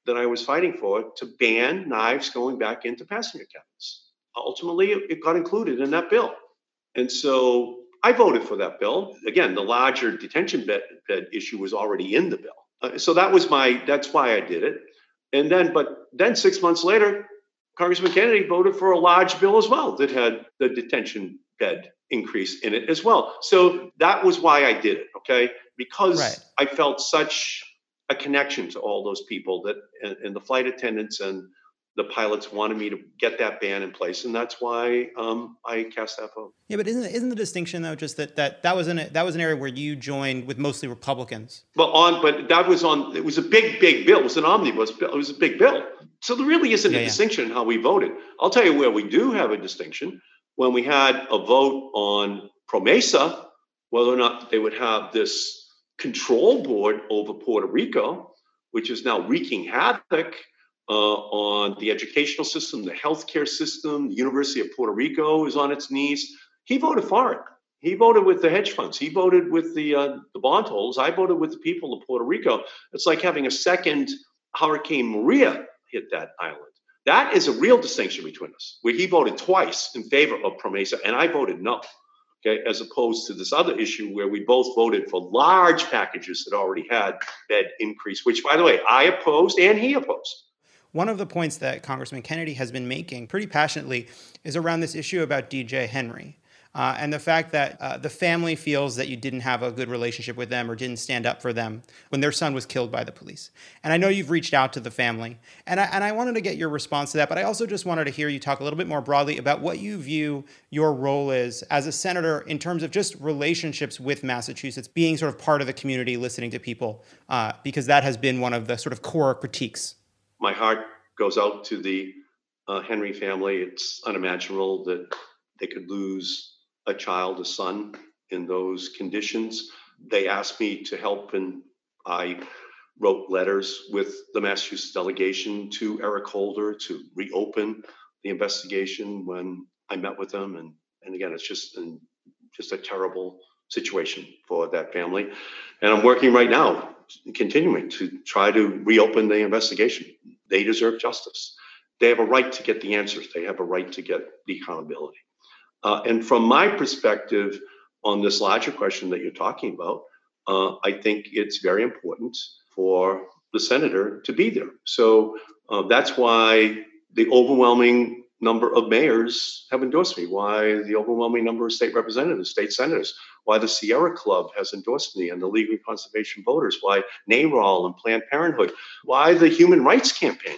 that I was fighting for to ban knives going back into passenger cabins. Ultimately, it, it got included in that bill. And so I voted for that bill. Again, the larger detention bed, bed issue was already in the bill. Uh, so that was my, that's why I did it. And then, but then six months later, Congressman Kennedy voted for a large bill as well that had the detention bed increase in it as well. So that was why I did it, okay? Because right. I felt such a connection to all those people that, and, and the flight attendants and the pilots wanted me to get that ban in place, and that's why um, I cast that vote. Yeah, but isn't isn't the distinction though just that that that was an that was an area where you joined with mostly Republicans? But on, but that was on. It was a big, big bill. It was an omnibus bill. It was a big bill. So there really isn't yeah, a yeah. distinction in how we voted. I'll tell you where we do have a distinction. When we had a vote on PROMESA, whether or not they would have this control board over Puerto Rico, which is now wreaking havoc Uh, on the educational system, the healthcare system, the University of Puerto Rico is on its knees. He voted for it. He voted with the hedge funds. He voted with the uh, the bondholders. I voted with the people of Puerto Rico. It's like having a second Hurricane Maria hit that island. That is a real distinction between us, where he voted twice in favor of PROMESA, and I voted no. Okay, as opposed to this other issue where we both voted for large packages that already had bed increase, which, by the way, I opposed and he opposed. One of the points that Congressman Kennedy has been making pretty passionately is around this issue about D J Henry uh, and the fact that uh, the family feels that you didn't have a good relationship with them or didn't stand up for them when their son was killed by the police. And I know you've reached out to the family, and I, and I wanted to get your response to that, but I also just wanted to hear you talk a little bit more broadly about what you view your role is as a senator in terms of just relationships with Massachusetts, being sort of part of the community, listening to people, uh, because that has been one of the sort of core critiques. My heart goes out to the uh, Henry family. It's unimaginable that they could lose a child, a son, in those conditions. They asked me to help, and I wrote letters with the Massachusetts delegation to Eric Holder to reopen the investigation when I met with them. And, and again, it's just, an, just a terrible situation for that family. And I'm working right now, continuing to try to reopen the investigation. They deserve justice. They have a right to get the answers. They have a right to get the accountability. Uh, and from my perspective on this larger question that you're talking about, uh, I think it's very important for the senator to be there. So uh, that's why the overwhelming number of mayors have endorsed me, why the overwhelming number of state representatives, state senators, why the Sierra Club has endorsed me, and the League of Conservation Voters, why NARAL and Planned Parenthood, why the Human Rights Campaign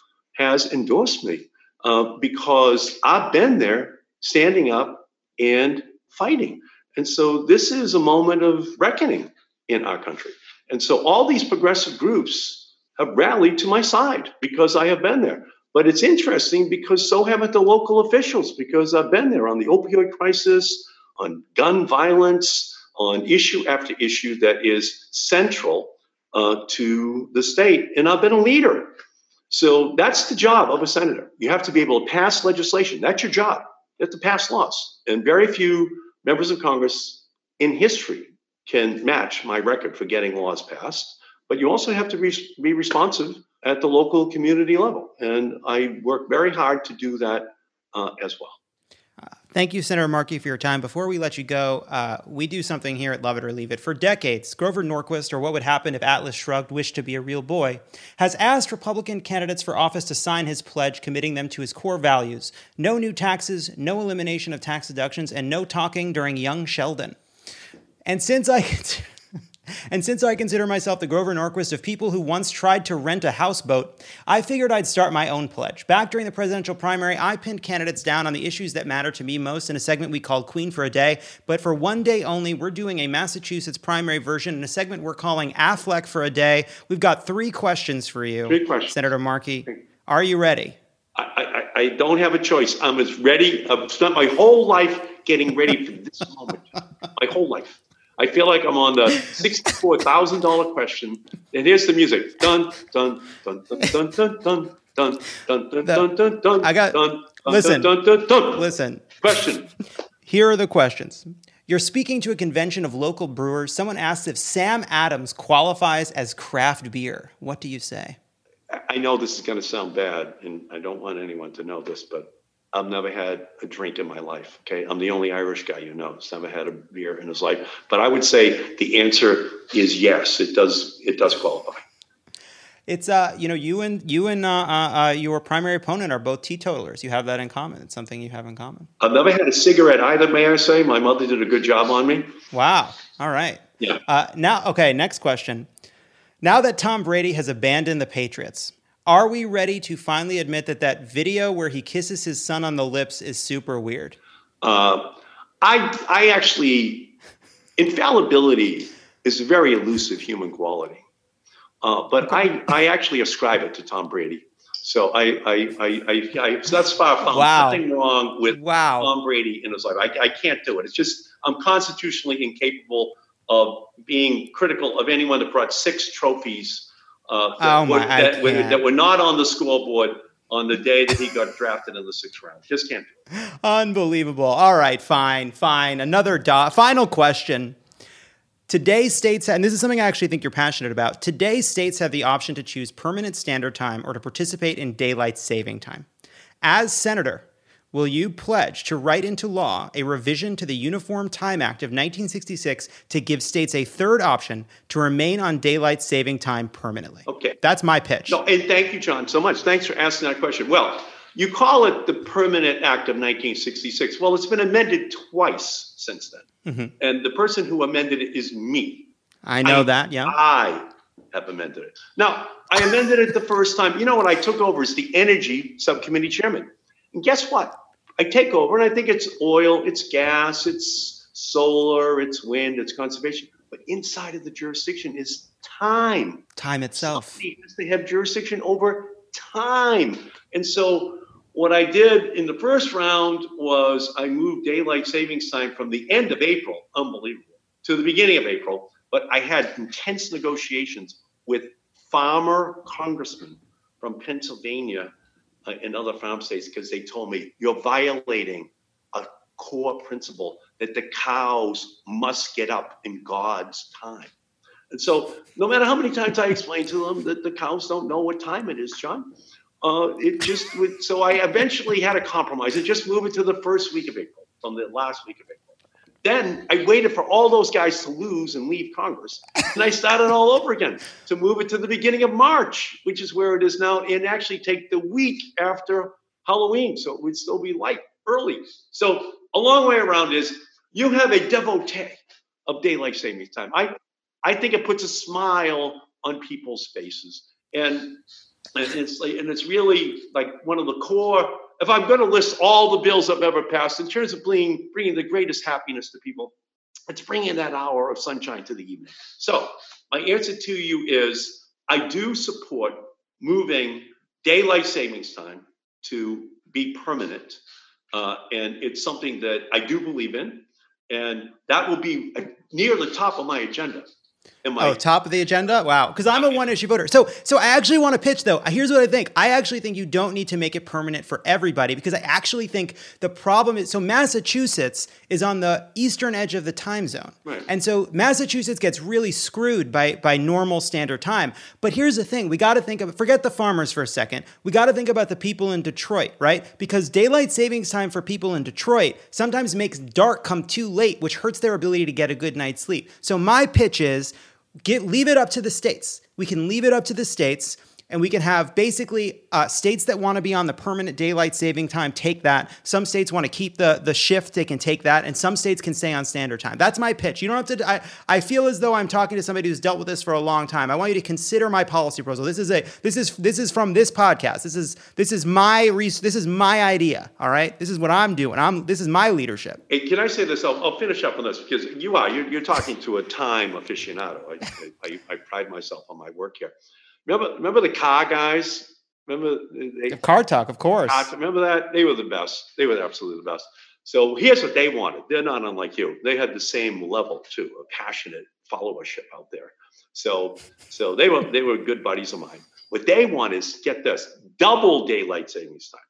has endorsed me, uh, because I've been there standing up and fighting. And so this is a moment of reckoning in our country. And so all these progressive groups have rallied to my side because I have been there. But it's interesting because so haven't the local officials, because I've been there on the opioid crisis, on gun violence, on issue after issue that is central uh, to the state. And I've been a leader. So that's the job of a senator. You have to be able to pass legislation. That's your job. You have to pass laws. And very few members of Congress in history can match my record for getting laws passed. But you also have to re- be responsive at the local community level. And I work very hard to do that uh, as well. Uh, thank you, Senator Markey, for your time. Before we let you go, uh, we do something here at Love It or Leave It. For decades, Grover Norquist, or What Would Happen If Atlas Shrugged Wished to Be a Real Boy, has asked Republican candidates for office to sign his pledge committing them to his core values: no new taxes, no elimination of tax deductions, and no talking during young Sheldon. And since I... And since I consider myself the Grover Norquist of people who once tried to rent a houseboat, I figured I'd start my own pledge. Back during the presidential primary, I pinned candidates down on the issues that matter to me most in a segment we called Queen for a Day. But for one day only, we're doing a Massachusetts primary version in a segment we're calling Affleck for a Day. We've got three questions for you, Three questions. Senator Markey. Are you ready? I, I, I don't have a choice. I'm as ready. I've spent my whole life getting ready for this moment. My whole life. I feel like I'm on the sixty-four thousand dollars question. And here's the music. Dun, dun, dun, dun, dun, dun, dun, dun, dun, dun, dun, dun, dun. I got, dun, listen, dun, dun, dun, dun. listen. Question. Here are the questions. You're speaking to a convention of local brewers. Someone asked if Sam Adams qualifies as craft beer. What do you say? I know this is going to sound bad, and I don't want anyone to know this, but I've never had a drink in my life. Okay, I'm the only Irish guy you know who's never had a beer in his life. But I would say the answer is yes. It does. It does qualify. It's uh, you know, you and you and uh, uh, your primary opponent are both teetotalers. You have that in common. It's something you have in common. I've never had a cigarette either. May I say? My mother did a good job on me. Wow. All right. Yeah. Uh, now, okay. Next question. Now that Tom Brady has abandoned the Patriots, are we ready to finally admit that that video where he kisses his son on the lips is super weird? Uh, I I actually infallibility is a very elusive human quality. Uh, but I, I actually ascribe it to Tom Brady. So I, I, I, I, I thus far found Wow. nothing wrong with Wow. Tom Brady in his life. I, I can't do it. It's just, I'm constitutionally incapable of being critical of anyone that brought six trophies uh, that, Oh my, were, I that, were, can't. that were not on the scoreboard on the day that he got drafted in the sixth round. Just can't do it. Unbelievable. All right, fine, fine. Another do- final question. Today, states, and this is something I actually think you're passionate about. Today, states have the option to choose permanent standard time or to participate in daylight saving time. As senator, will you pledge to write into law a revision to the Uniform Time Act of nineteen sixty-six to give states a third option to remain on daylight saving time permanently? Okay. That's my pitch. No, and thank you, John, so much. Thanks for asking that question. Well, you call it the Permanent Act of nineteen sixty-six. Well, it's been amended twice since then. Mm-hmm. And the person who amended it is me. I know I, that, yeah. I have amended it. Now, I amended it the first time. You know what I took over as the Energy Subcommittee Chairman. And guess what? I take over and I think it's oil, it's gas, it's solar, it's wind, it's conservation. But inside of the jurisdiction is time. Time itself. Somebody has to have jurisdiction over time. And so what I did in the first round was I moved daylight savings time from the end of April, unbelievable, to the beginning of April. But I had intense negotiations with farmer congressmen from Pennsylvania uh, and other farm states because they told me, you're violating a core principle that the cows must get up in God's time. And so no matter how many times I explain to them that the cows don't know what time it is, John, Uh, it just would, so I eventually had a compromise. I just moved it to the first week of April, from the last week of April. Then I waited for all those guys to lose and leave Congress, and I started all over again to move it to the beginning of March, which is where it is now, and actually take the week after Halloween, so it would still be light early. So a long way around is you have a devotee of daylight savings time. I, I think it puts a smile on people's faces, and. And it's like, and it's really like one of the core. If I'm going to list all the bills I've ever passed in terms of bringing bringing the greatest happiness to people, it's bringing that hour of sunshine to the evening. So my answer to you is I do support moving daylight savings time to be permanent, uh, and it's something that I do believe in, and that will be uh, near the top of my agenda. Am I- Oh, top of the agenda? Wow. Because I'm a one-issue voter. So so I actually want to pitch, though. Here's what I think. I actually think you don't need to make it permanent for everybody because I actually think the problem is, so Massachusetts is on the eastern edge of the time zone. Right. And so Massachusetts gets really screwed by, by normal standard time. But here's the thing. We got to think of, forget the farmers for a second. We got to think about the people in Detroit, right? Because daylight savings time for people in Detroit sometimes makes dark come too late, which hurts their ability to get a good night's sleep. So my pitch is, Get leave it up to the states. We can leave it up to the states, and we can have basically uh, states that want to be on the permanent daylight saving time take that. Some states want to keep the the shift; they can take that, and some states can stay on standard time. That's my pitch. You don't have to. I, I feel as though I'm talking to somebody who's dealt with this for a long time. I want you to consider my policy proposal. This is a this is this is from this podcast. This is this is my this is my idea. All right, this is what I'm doing. I'm this is my leadership. Hey, can I say this? I'll, I'll finish up on this because you are you're, you're talking to a time aficionado. I, I, I pride myself on my work here. Remember, remember the car guys? Remember they, Car Talk, of course. Remember that? They were the best. They were absolutely the best. So here's what they wanted. They're not unlike you. They had the same level too, of passionate followership out there. So, so they were they were good buddies of mine. What they want is, get this, double daylight savings time.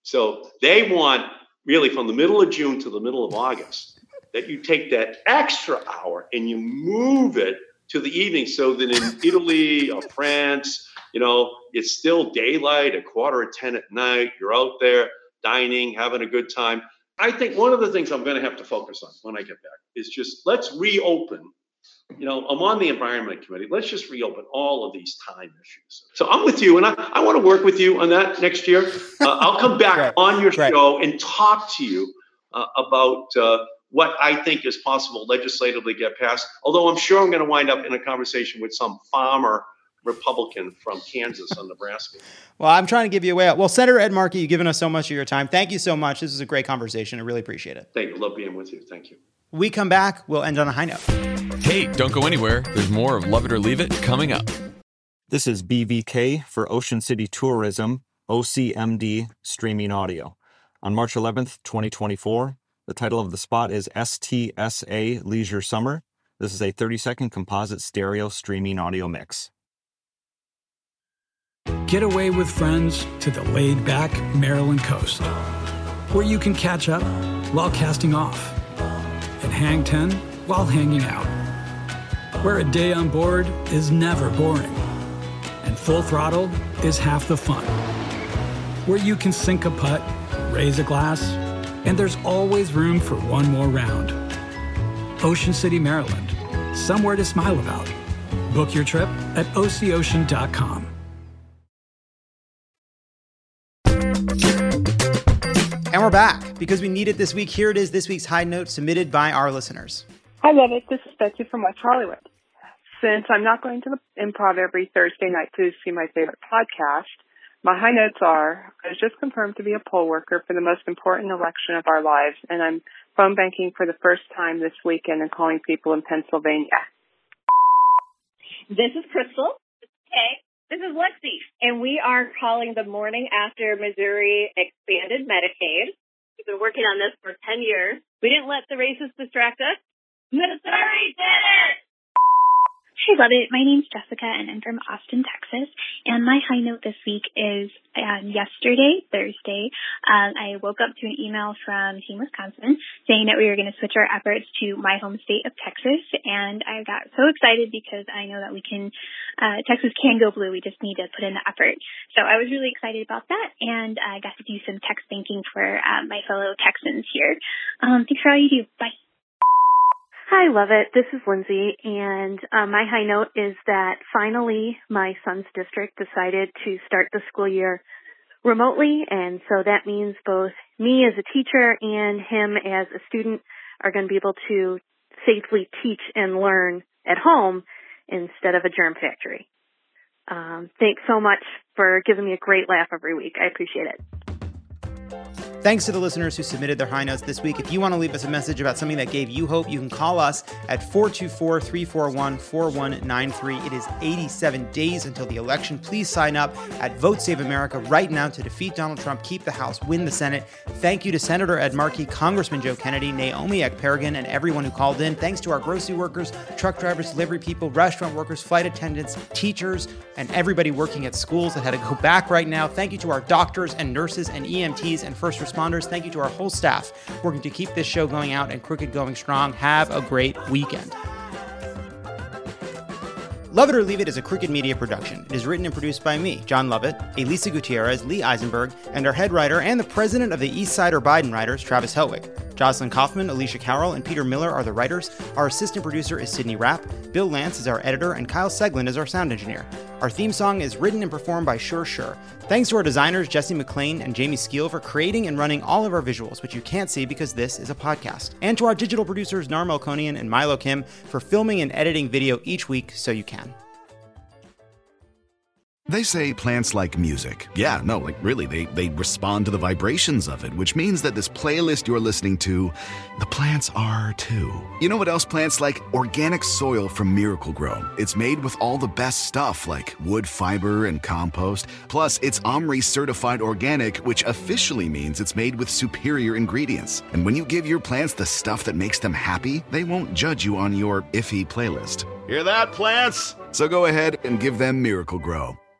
So they want really from the middle of June to the middle of August that you take that extra hour and you move it to the evening, so that in Italy or France, You know, it's still daylight, a quarter of ten at night. You're out there dining, having a good time. I think one of the things I'm going to have to focus on when I get back is just let's reopen. You know, I'm on the environment committee. Let's just reopen all of these time issues. So I'm with you, and I, I want to work with you on that next year. Uh, I'll come back Right. on your Right. show and talk to you uh, about uh, what I think is possible legislatively get passed. Although I'm sure I'm going to wind up in a conversation with some farmer Republican from Kansas or Nebraska. Well, I'm trying to give you a way out. Well, Senator Ed Markey, you've given us so much of your time. Thank you so much. This was a great conversation. I really appreciate it. Thank you. Love being with you. Thank you. We come back, we'll end on a high note. Hey, don't go anywhere. There's more of Love It or Leave It coming up. This is B V K for Ocean City Tourism, O C M D Streaming Audio. On March eleventh, twenty twenty-four, the title of the spot is S T S A Leisure Summer. This is a thirty-second composite stereo streaming audio mix. Get away with friends to the laid-back Maryland coast, where you can catch up while casting off and hang ten while hanging out, where a day on board is never boring and full throttle is half the fun, where you can sink a putt, raise a glass, and there's always room for one more round. Ocean City, Maryland, somewhere to smile about. Book your trip at O C ocean dot com. And we're back because we need it this week. Here it is, this week's high note submitted by our listeners. Hi, Love It. This is Betsy from West Hollywood. Since I'm not going to the Improv every Thursday night to see my favorite podcast, my high notes are, I was just confirmed to be a poll worker for the most important election of our lives, and I'm phone banking for the first time this weekend and calling people in Pennsylvania. This is Crystal. Hey. This is Lexi, and we are calling the morning after Missouri expanded Medicaid. We've been working on this for ten years. We didn't let the racists distract us. Missouri did it! Hey, Love It. My name's Jessica, and I'm from Austin, Texas. And my high note this week is um, yesterday, Thursday, um, I woke up to an email from Team Wisconsin saying that we were going to switch our efforts to my home state of Texas. And I got so excited because I know that we can, uh, Texas can go blue. We just need to put in the effort. So I was really excited about that. And I got to do some text banking for um, my fellow Texans here. Um, thanks for all you do. Bye. Hi, Love It. This is Lindsay, and uh, my high note is that finally my son's district decided to start the school year remotely, and so that means both me as a teacher and him as a student are going to be able to safely teach and learn at home instead of a germ factory. Um, thanks so much for giving me a great laugh every week. I appreciate it. Thanks to the listeners who submitted their high notes this week. If you want to leave us a message about something that gave you hope, you can call us at four two four, three four one, four one nine three. It is eighty-seven days until the election. Please sign up at Vote Save America right now to defeat Donald Trump, keep the House, win the Senate. Thank you to Senator Ed Markey, Congressman Joe Kennedy, Naomi Ekperigin, and everyone who called in. Thanks to our grocery workers, truck drivers, delivery people, restaurant workers, flight attendants, teachers, and everybody working at schools that had to go back right now. Thank you to our doctors and nurses and E M Ts and first responders. Thank you to our whole staff working to keep this show going out and Crooked going strong. Have a great weekend. Love It or Leave It is a Crooked Media production. It is written and produced by me, John Lovett, Elisa Gutierrez, Lee Eisenberg, and our head writer and the president of the East Sider Biden writers, Travis Helwig. Jocelyn Kaufman, Alicia Carroll, and Peter Miller are the writers. Our assistant producer is Sydney Rapp. Bill Lance is our editor, and Kyle Seglin is our sound engineer. Our theme song is written and performed by Sure Sure. Thanks to our designers, Jesse McLean and Jamie Skeel, for creating and running all of our visuals, which you can't see because this is a podcast. And to our digital producers, Nar Melkonian and Milo Kim, for filming and editing video each week so you can. They say plants like music. Yeah, no, like really, they, they respond to the vibrations of it, which means that this playlist you're listening to, the plants are too. You know what else plants like? Organic soil from Miracle Grow. It's made with all the best stuff like wood fiber and compost. Plus, it's OMRI certified organic, which officially means it's made with superior ingredients. And when you give your plants the stuff that makes them happy, they won't judge you on your iffy playlist. Hear that, plants? So go ahead and give them Miracle Grow.